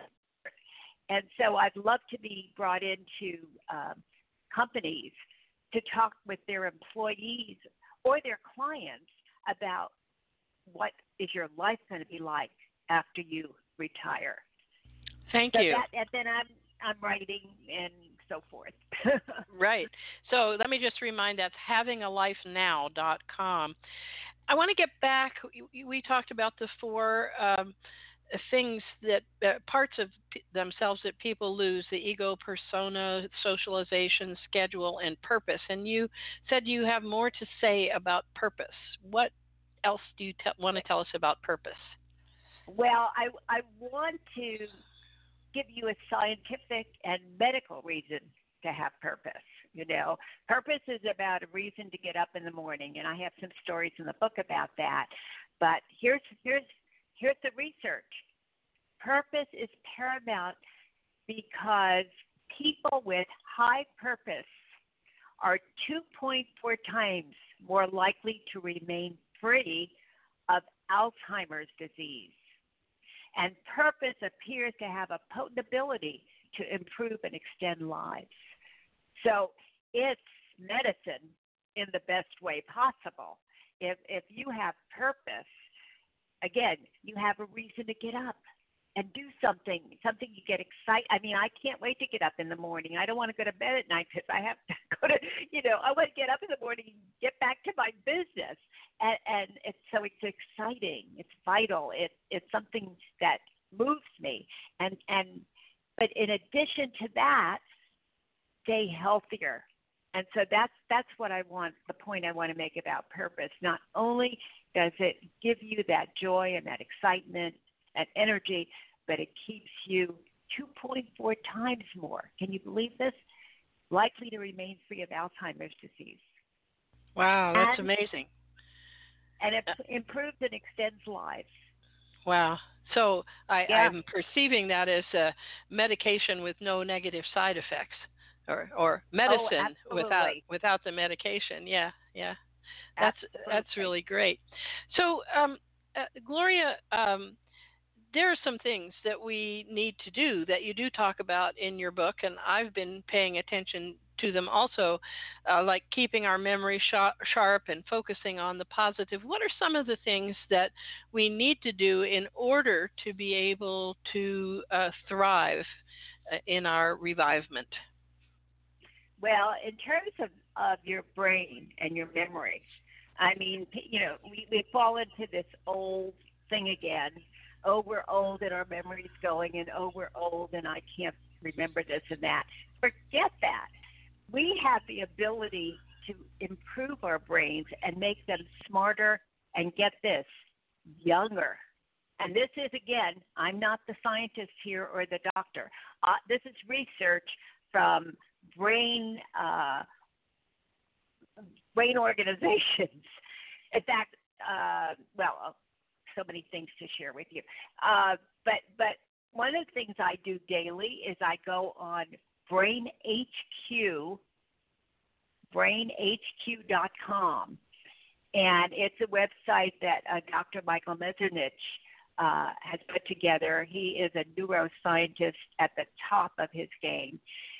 And so I'd love to be brought into um, companies to talk with their employees or their clients about what is your life going to be like after you retire. Thank so you. That, and then I'm I'm writing and so forth. Right. So let me just remind that's having a life now dot com. I want to get back. We talked about the four um, things that uh, parts of p- themselves that people lose: the ego, persona, socialization, schedule, and purpose. And you said you have more to say about purpose. What else do you te- want to tell us about purpose? Well, I, I want to give you a scientific and medical reason to have purpose. You know, purpose is about a reason to get up in the morning, and I have some stories in the book about that. But here's here's here's the research. Purpose is paramount because people with high purpose are two point four times more likely to remain free of Alzheimer's disease. And purpose appears to have a potent ability to improve and extend lives. So it's medicine in the best way possible. If if you have purpose, again, you have a reason to get up and do something, something you get excited. I mean, I can't wait to get up in the morning. I don't want to go to bed at night because I have to go to, you know, I want to get up in the morning and get back to my business. And, and it's so it's exciting. It's vital. It, it's something that moves me. And, and, but in addition to that, stay healthier. And so that's, that's what I want, the point I want to make about purpose. Not only does it give you that joy and that excitement and energy, but it keeps you two point four times more. Can you believe this? Likely to remain free of Alzheimer's disease. Wow, that's and, amazing. And it improves and extends lives. Wow. So I, yeah. I'm perceiving that as a medication with no negative side effects, or, or medicine oh, without without the medication. Yeah, yeah. That's absolutely. that's really great. So, um, uh, Gloria, um, there are some things that we need to do that you do talk about in your book, and I've been paying attention to them also, uh, like keeping our memory sharp, sharp and focusing on the positive. What are some of the things that we need to do in order to be able to uh, thrive uh, in our revivement? Well, in terms of, of your brain and your memory, I mean, you know, we, we fall into this old thing again. Oh, we're old and our memory's going, and oh, we're old and I can't remember this and that. Forget that. We have the ability to improve our brains and make them smarter and, get this, younger. And this is, again, I'm not the scientist here or the doctor. Uh, this is research from brain uh, brain organizations. In fact, uh, well, so many things to share with you. Uh, but but one of the things I do daily is I go on Brain H Q, brain H Q dot com, and it's a website that uh, Doctor Michael Mesernich uh, has put together. He is a neuroscientist at the top of his game.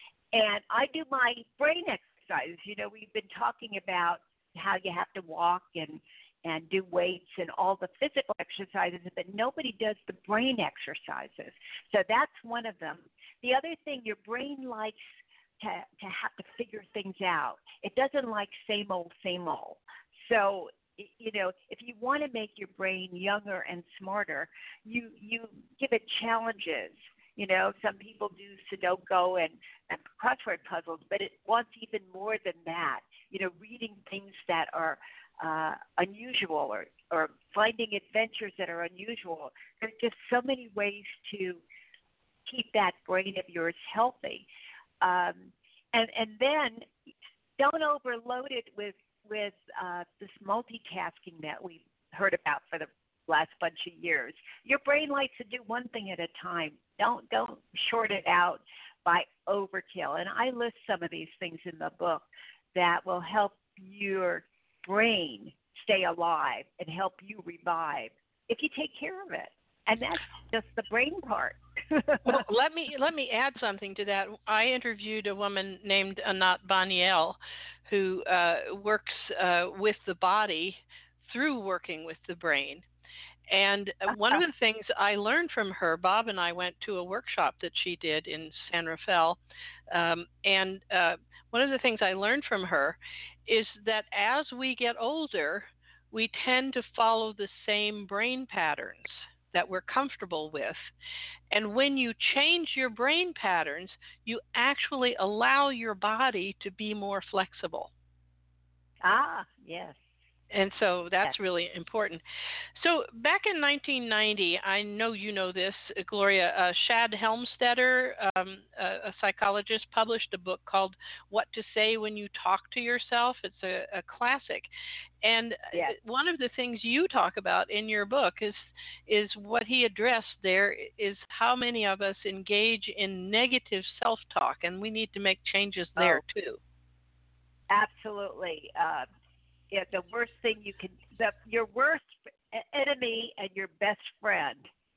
And I do my brain exercises. You know, we've been talking about how you have to walk and, and do weights and all the physical exercises, but nobody does the brain exercises. So that's one of them. The other thing, your brain likes to, to have to figure things out. It doesn't like same old, same old. So, you know, if you want to make your brain younger and smarter, you, you give it challenges. You know, some people do Sudoku and, and crossword puzzles, but it wants even more than that. You know, reading things that are uh, unusual or, or finding adventures that are unusual. There's just so many ways to keep that brain of yours healthy. Um, and, and then don't overload it with, with uh, this multitasking that we've heard about for the last bunch of years. Your brain likes to do one thing at a time. Don't don't short it out by overkill. And I list some of these things in the book that will help your brain stay alive and help you revive if you take care of it. And that's just the brain part. Well, let me let me add something to that. I interviewed a woman named Anat Baniel who uh, works uh, with the body through working with the brain. And one of the things I learned from her, Bob and I went to a workshop that she did in San Rafael. Um, and uh, one of the things I learned from her is that as we get older, we tend to follow the same brain patterns that we're comfortable with. And when you change your brain patterns, you actually allow your body to be more flexible. Ah, yes. And so that's really important. So back in nineteen ninety, I know you know this, Gloria, uh, Shad Helmstetter, um, a, a psychologist, published a book called What to Say When You Talk to Yourself. It's a, a classic. And yes. one of the things you talk about in your book is is what he addressed there is how many of us engage in negative self-talk, and we need to make changes there oh, too. Absolutely. Uh, Yeah, the worst thing you can, the, your worst enemy and your best friend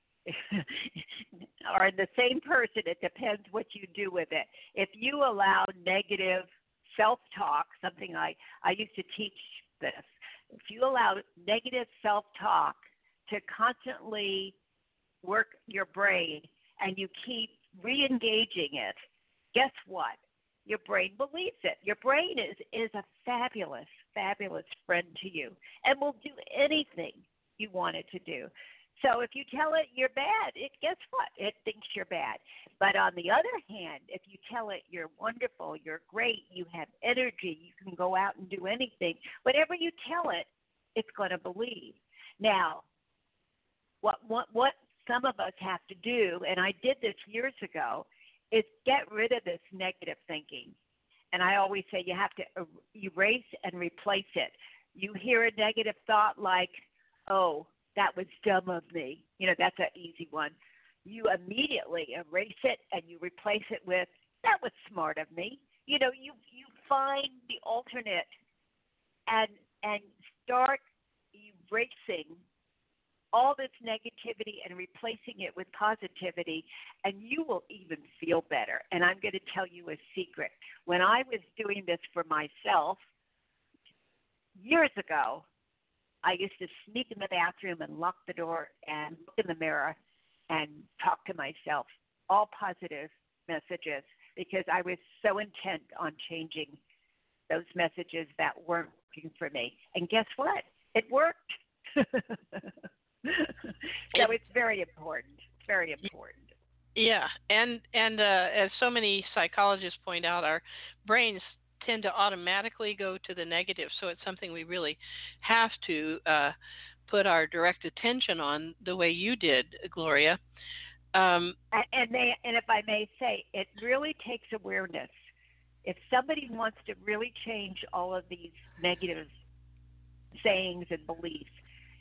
are the same person. It depends what you do with it. If you allow negative self-talk, something I, I used to teach this, if you allow negative self-talk to constantly work your brain and you keep re-engaging it, guess what? Your brain believes it. Your brain is, is a fabulous, fabulous friend to you and will do anything you want it to do. So if you tell it you're bad, it guess what? It thinks you're bad. But on the other hand, if you tell it you're wonderful, you're great, you have energy, you can go out and do anything, whatever you tell it, it's going to believe. Now, what, what, what some of us have to do, and I did this years ago, is get rid of this negative thinking. And I always say you have to erase and replace it. You hear a negative thought like, oh, that was dumb of me. You know, that's an easy one. You immediately erase it and you replace it with, that was smart of me. You know, you, you find the alternate and and start erasing all this negativity and replacing it with positivity, and you will even feel better. And I'm going to tell you a secret. When I was doing this for myself years ago, I used to sneak in the bathroom and lock the door and look in the mirror and talk to myself, all positive messages, because I was so intent on changing those messages that weren't working for me. And guess what? It worked. So it's very important. It's very important. Yeah, and and uh, as so many psychologists point out, our brains tend to automatically go to the negative, so it's something we really have to uh, put our direct attention on the way you did, Gloria. Um, and, and, they, and if I may say, it really takes awareness. If somebody wants to really change all of these negative sayings and beliefs,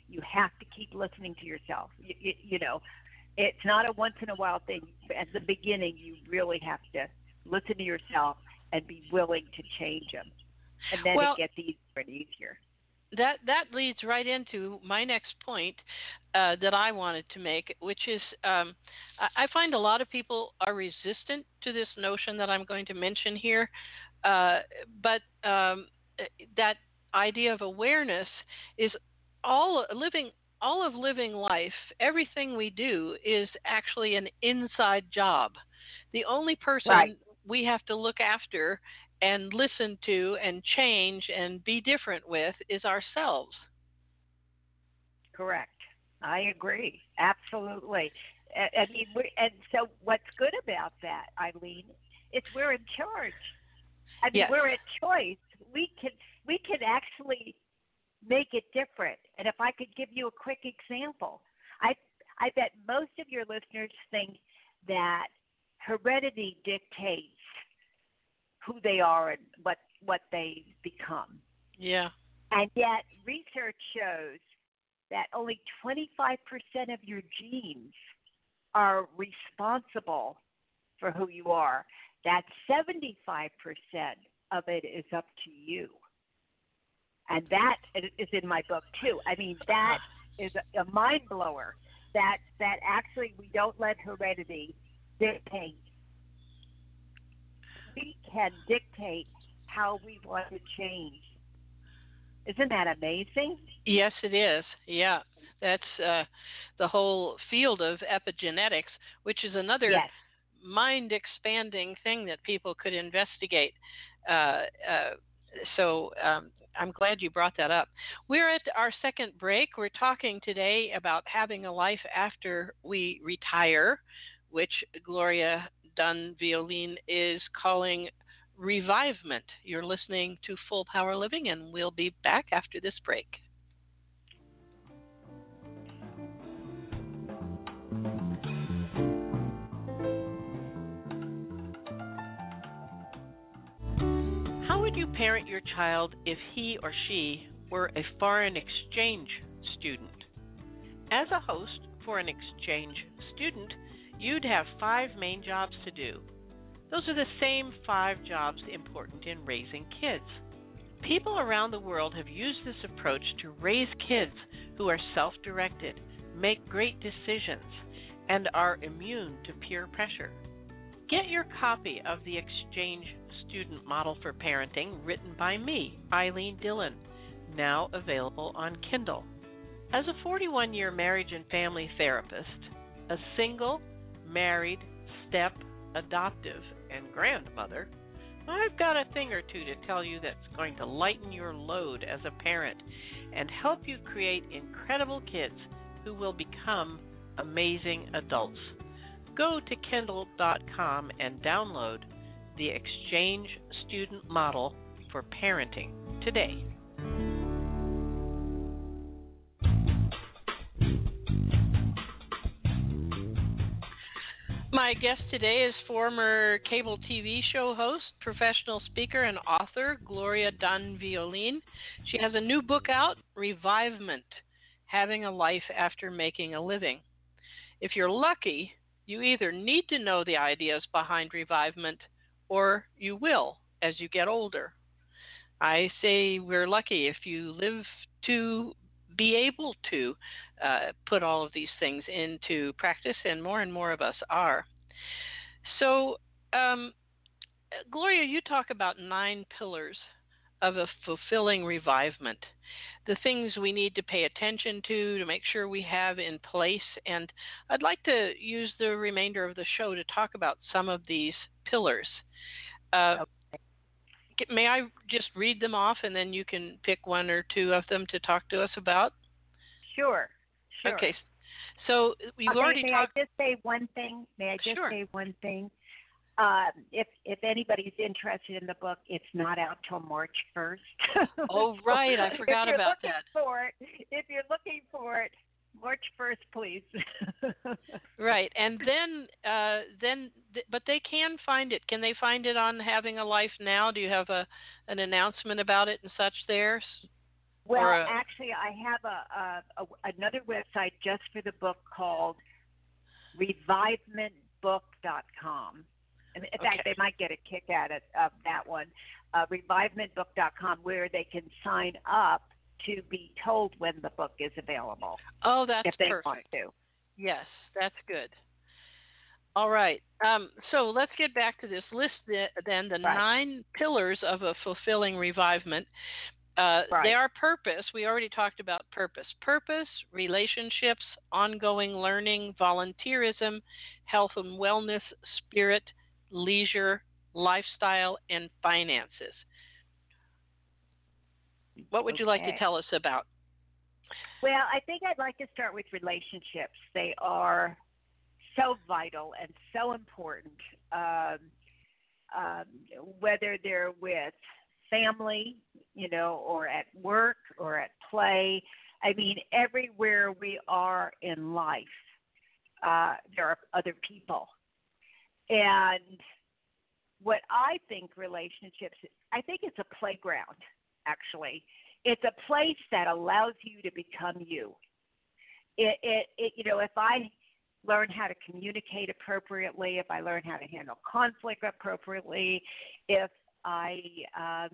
You have to keep listening to yourself. You, you, you know, it's not a once in a while thing. At the beginning, you really have to listen to yourself and be willing to change them. And then well, it gets easier and easier. That that leads right into my next point uh, that I wanted to make, which is um, I, I find a lot of people are resistant to this notion that I'm going to mention here, uh, but um, that idea of awareness is all living. All of living life, everything we do is actually an inside job. The only person Right. we have to look after and listen to and change and be different with is ourselves. Correct. I agree. Absolutely. I, I mean, we, and so what's good about that, Eileen, is we're in charge. I mean, Yes. we're at choice. We can we can actually make it different. And if I could give you a quick example, I I bet most of your listeners think that heredity dictates who they are and what what they become. Yeah. And yet research shows that only twenty-five percent of your genes are responsible for who you are. That seventy-five percent of it is up to you. And that is in my book too. I mean, that is a, a mind blower. That that actually we don't let heredity dictate. We can dictate how we want to change. Isn't that amazing? Yes, it is. Yeah, that's uh, the whole field of epigenetics, which is another yes. mind-expanding thing that people could investigate. Uh, uh, so um, I'm glad you brought that up. We're at our second break. We're talking today about having a life after we retire, which Gloria Dunn-Violin is calling revivement. You're listening to Full Power Living, and we'll be back after this break. How would you parent your child if he or she were a foreign exchange student? As a host for an exchange student, you'd have five main jobs to do. Those are the same five jobs important in raising kids. People around the world have used this approach to raise kids who are self-directed, make great decisions, and are immune to peer pressure. Get your copy of the Exchange Student Model for Parenting, written by me, Eileen Dillon, now available on Kindle. As a forty-one-year marriage and family therapist, a single, married, step, adoptive, and grandmother, I've got a thing or two to tell you that's going to lighten your load as a parent and help you create incredible kids who will become amazing adults. Go to Kindle dot com and download the Exchange Student Model for Parenting today. My guest today is former cable T V show host, professional speaker, and author Gloria Dunn-Violin. She has a new book out, Revivement, Having a Life After Making a Living. If you're lucky, you either need to know the ideas behind revivement or you will as you get older. I say we're lucky if you live to be able to uh, put all of these things into practice, and more and more of us are. So, um, Gloria, you talk about nine pillars of a fulfilling revivement, the things we need to pay attention to to make sure we have in place. And I'd like to use the remainder of the show to talk about some of these pillars. Uh, okay. May I just read them off, and then you can pick one or two of them to talk to us about? Sure. Sure. Okay. So we've okay, already may talked. May I just say one thing? May I just sure. say one thing? Um, if if anybody's interested in the book, it's not out till March first. Oh, right. I forgot about that. For it, if you're looking for it, March first, please. Right. And then, uh, then, th- but they can find it. Can they find it on Having a Life Now? Do you have a an announcement about it and such there? Well, or a, actually, I have a, a, a another website just for the book called revivement book dot com. In in okay. fact, they might get a kick out of, of that one, uh, revivement book dot com, where they can sign up to be told when the book is available Oh, that's if they perfect. want to. Yes, that's good. All right. Um, so let's get back to this list then, the Right. nine pillars of a fulfilling revivement. Uh, Right. They are purpose. We already talked about purpose. Purpose, relationships, ongoing learning, volunteerism, health and wellness, spirit, leisure, lifestyle, and finances. What would you like to Okay. tell us about? Well, I think I'd like to start with relationships. They are so vital and so important, um, um, whether they're with family, you know, or at work or at play. I mean, everywhere we are in life, uh, there are other people. And what I think relationships, I think it's a playground, actually. It's a place that allows you to become you. It, it, it you know, if I learn how to communicate appropriately, if I learn how to handle conflict appropriately, if I um,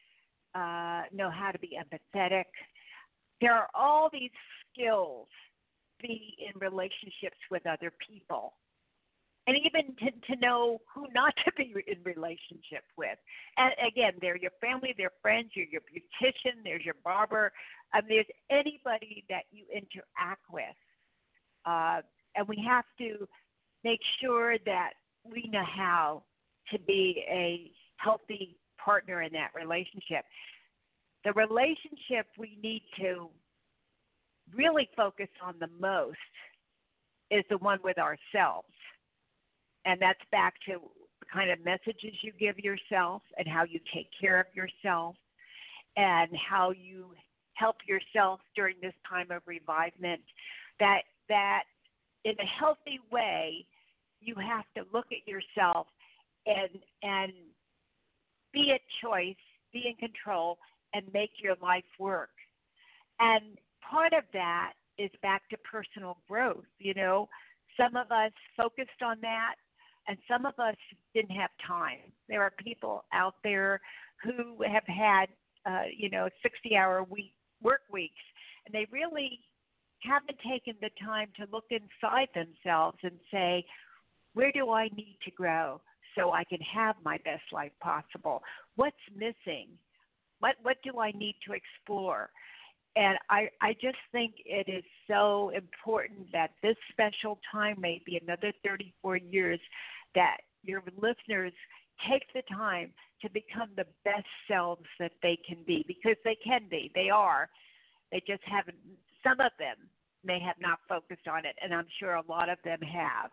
uh, know how to be empathetic, there are all these skills to be in relationships with other people. And even to, to know who not to be in relationship with. And again, they're your family, they're friends, you're your beautician, there's your barber, um, there's anybody that you interact with. Uh, and we have to make sure that we know how to be a healthy partner in that relationship. The relationship we need to really focus on the most is the one with ourselves. And that's back to the kind of messages you give yourself and how you take care of yourself and how you help yourself during this time of revivement. That that in a healthy way, you have to look at yourself and and be at choice, be in control, and make your life work. And part of that is back to personal growth. You know, some of us focused on that, and some of us didn't have time. There are people out there who have had, uh, you know, sixty-hour week work weeks, and they really haven't taken the time to look inside themselves and say, where do I need to grow so I can have my best life possible? What's missing? What what do I need to explore? And I, I just think it is so important that this special time, maybe another thirty-four years, that your listeners take the time to become the best selves that they can be, because they can be. They are. They just haven't, some of them may have not focused on it, and I'm sure a lot of them have.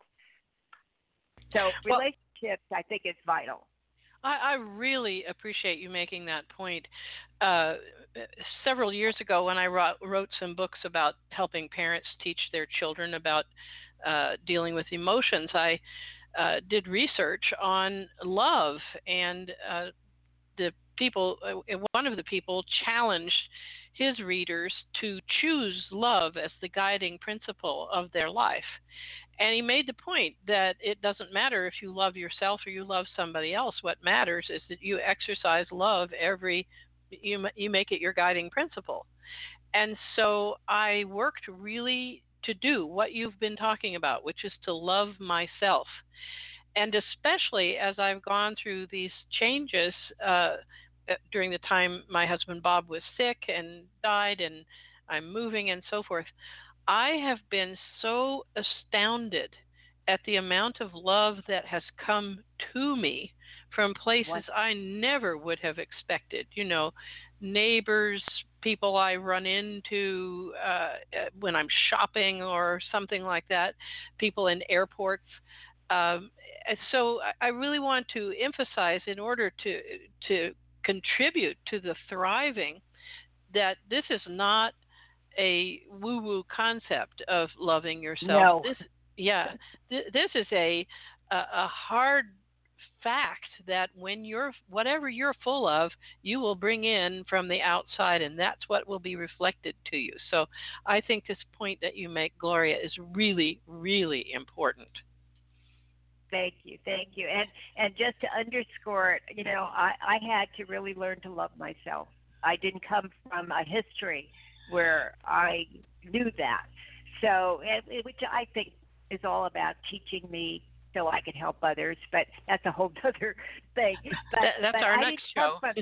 So Well, relationships, I think, is vital. I, I really appreciate you making that point. Uh, several years ago, when I wrote, wrote some books about helping parents teach their children about uh, dealing with emotions, I uh, did research on love, and uh, the people, uh, one of the people challenged his readers to choose love as the guiding principle of their life. And he made the point that it doesn't matter if you love yourself or you love somebody else. What matters is that you exercise love every, you, you make it your guiding principle. And so I worked really to do what you've been talking about, which is to love myself. And especially as I've gone through these changes uh, during the time my husband Bob was sick and died, and I'm moving and so forth, I have been so astounded at the amount of love that has come to me from places What? I never would have expected. You know, neighbors, people I run into uh, when I'm shopping or something like that, people in airports. Um, so I really want to emphasize, in order to to contribute to the thriving, that this is not a woo-woo concept of loving yourself. No. This, yeah, th- this is a, a a hard fact that when you're, whatever you're full of, you will bring in from the outside, and that's what will be reflected to you. So I think this point that you make, Gloria, is really, really important. Thank you, thank you. And and just to underscore it, you know, I, I had to really learn to love myself. I didn't come from a history where I knew that. So, it, which I think is all about teaching me so I could help others, but that's a whole other thing. But, that, that's but our I next show. From,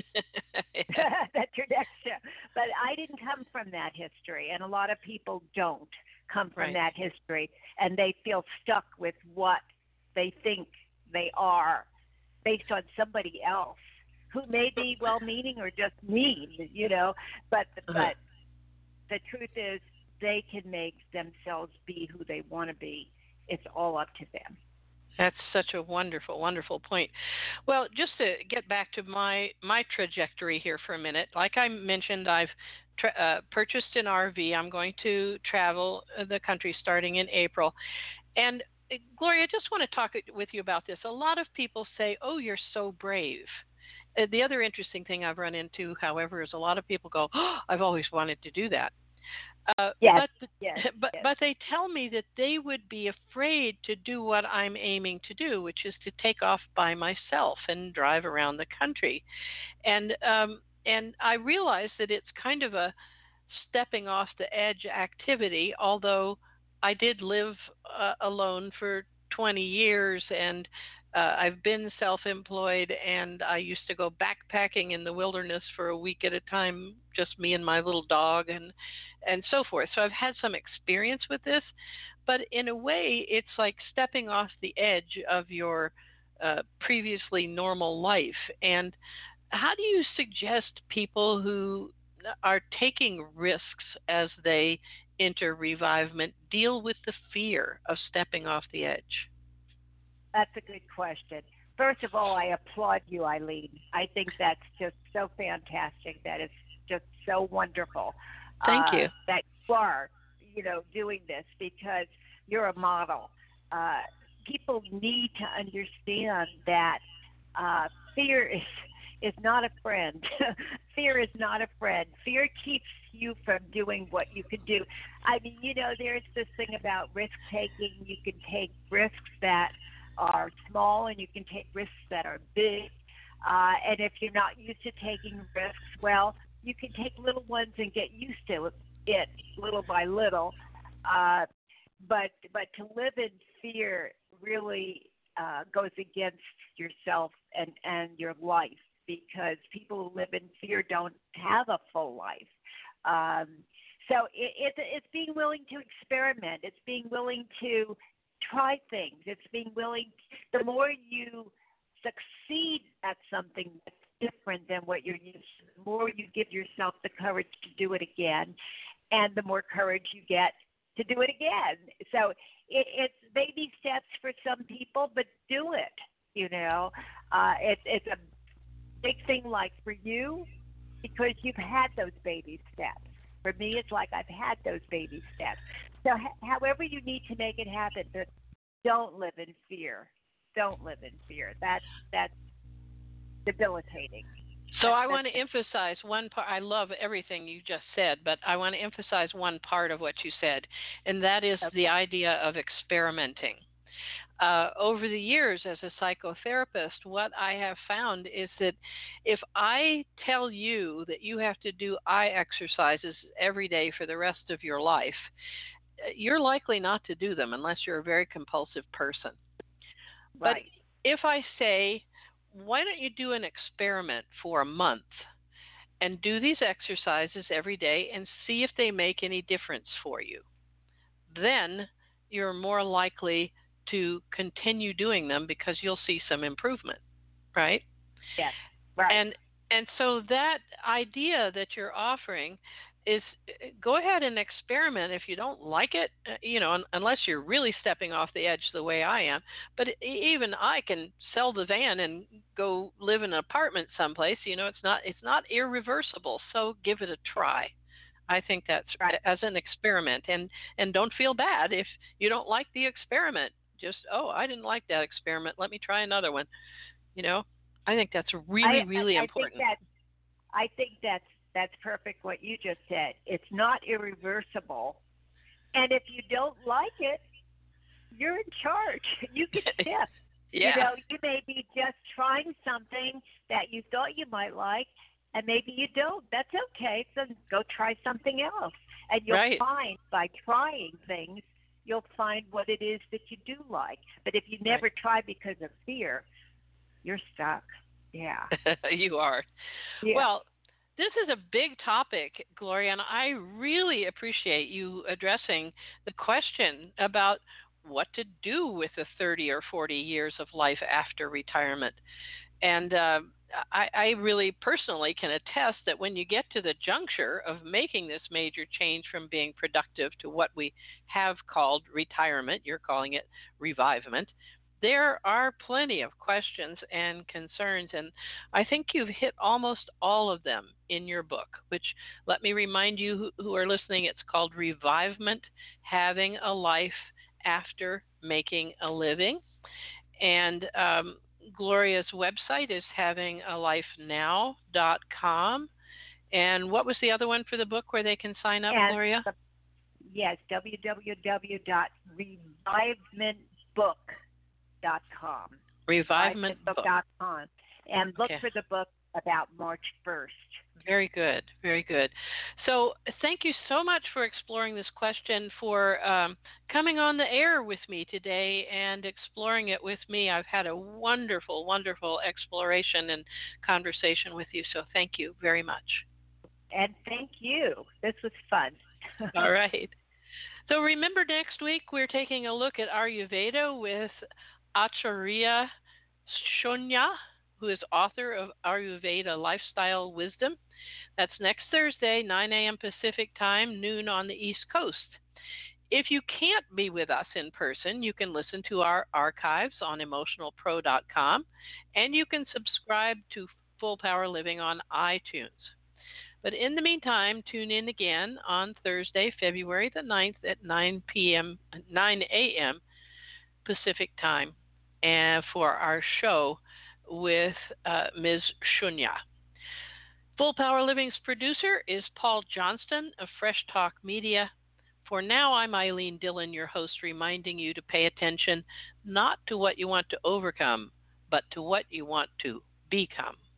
that's your next show. But I didn't come from that history, and a lot of people don't come from right. that history, and they feel stuck with what they think they are based on somebody else who may be well-meaning or just mean, you know. But uh-huh. but the truth is, they can make themselves be who they want to be. It's all up to them. That's such a wonderful, wonderful point. Well, just to get back to my, my trajectory here for a minute, like I mentioned, I've tra- uh, purchased an R V. I'm going to travel the country starting in April. And uh, Gloria, I just want to talk with you about this. A lot of people say, oh, you're so brave. Uh, the other interesting thing I've run into, however, is a lot of people go, oh, I've always wanted to do that. Uh, yes, but, yes, but yes. but they tell me that they would be afraid to do what I'm aiming to do, which is to take off by myself and drive around the country. And um, and I realize that it's kind of a stepping off the edge activity, although I did live uh, alone for twenty years, and uh, I've been self-employed, and I used to go backpacking in the wilderness for a week at a time, just me and my little dog, and and so forth. So I've had some experience with this, but in a way, it's like stepping off the edge of your uh, previously normal life. And how do you suggest people who are taking risks as they enter revivement deal with the fear of stepping off the edge? That's a good question. First of all, I applaud you, Eileen. I think that's just so fantastic. That is just so wonderful. Thank uh, you. That you are, you know, doing this because you're a model. Uh, people need to understand that uh, fear is is not a friend. Fear is not a friend. Fear keeps you from doing what you can do. I mean, you know, there's this thing about risk taking. You can take risks that are small and you can take risks that are big. Uh, and if you're not used to taking risks, well, you can take little ones and get used to it little by little. Uh, but but to live in fear really uh, goes against yourself and, and your life, because people who live in fear don't have a full life. Um, so it, it, it's being willing to experiment. It's being willing to try things. It's being willing. The more you succeed at something that's different than what you're used to, the more you give yourself the courage to do it again, and the more courage you get to do it again. So it, it's baby steps for some people, but do it. You know, uh, it, it's a big thing, like for you, because you've had those baby steps. For me, it's like I've had those baby steps. So h- however you need to make it happen, but don't live in fear. Don't live in fear. That's that's debilitating. So that's, I want to emphasize one part. I love everything you just said, but I want to emphasize one part of what you said, and that is okay. the idea of experimenting. Uh, over the years as a psychotherapist, what I have found is that if I tell you that you have to do eye exercises every day for the rest of your life, you're likely not to do them unless you're a very compulsive person. Right. But if I say, why don't you do an experiment for a month and do these exercises every day and see if they make any difference for you, then you're more likely to continue doing them because you'll see some improvement, right? Yes, right. And and so that idea that you're offering is go ahead and experiment. If you don't like it, you know, un- unless you're really stepping off the edge the way I am. But even I can sell the van and go live in an apartment someplace. You know, it's not it's not irreversible. So give it a try. I think that's right. As an experiment, and and don't feel bad if you don't like the experiment. Just, oh, I didn't like that experiment. Let me try another one. You know, I think that's really, I, really I, I think important. that I think that's that's perfect what you just said. It's not irreversible. And if you don't like it, you're in charge. You can shift. Yeah. You know, you may be just trying something that you thought you might like, and maybe you don't. That's okay. So go try something else. And you'll Right. find by trying things, you'll find what it is that you do like. But if you never Right. try because of fear, you're stuck. Yeah. You are. Yeah. Well, this is a big topic, Gloria, and I really appreciate you addressing the question about what to do with the thirty or forty years of life after retirement. And uh, I, I really personally can attest that when you get to the juncture of making this major change from being productive to what we have called retirement, you're calling it revivement, there are plenty of questions and concerns. And I think you've hit almost all of them in your book, which, let me remind you who, who are listening, it's called Revivement, Having a Life After Making a Living. And um, Gloria's website is having a life now dot com. And what was the other one for the book where they can sign up, And Gloria? the, yes, w w w dot revivement book dot com. Revivement Book. dot com. And look Okay. for the book about March first. Very good, very good. So thank you so much for exploring this question, for um, coming on the air with me today and exploring it with me. I've had a wonderful, wonderful exploration and conversation with you, so thank you very much. And thank you. This was fun. All right. So remember, next week we're taking a look at Ayurveda with Acharya Shunya, who is author of Ayurveda Lifestyle Wisdom. That's next Thursday, nine a.m. Pacific Time, noon on the East Coast. If you can't be with us in person, you can listen to our archives on emotional pro dot com, and you can subscribe to Full Power Living on iTunes. But in the meantime, tune in again on Thursday, February the ninth at nine p.m., nine a.m. Pacific Time, and for our show with uh, Miz Shunya. Full Power Living's producer is Paul Johnston of Fresh Talk Media. For now, I'm Eileen Dillon, your host, reminding you to pay attention not to what you want to overcome, but to what you want to become.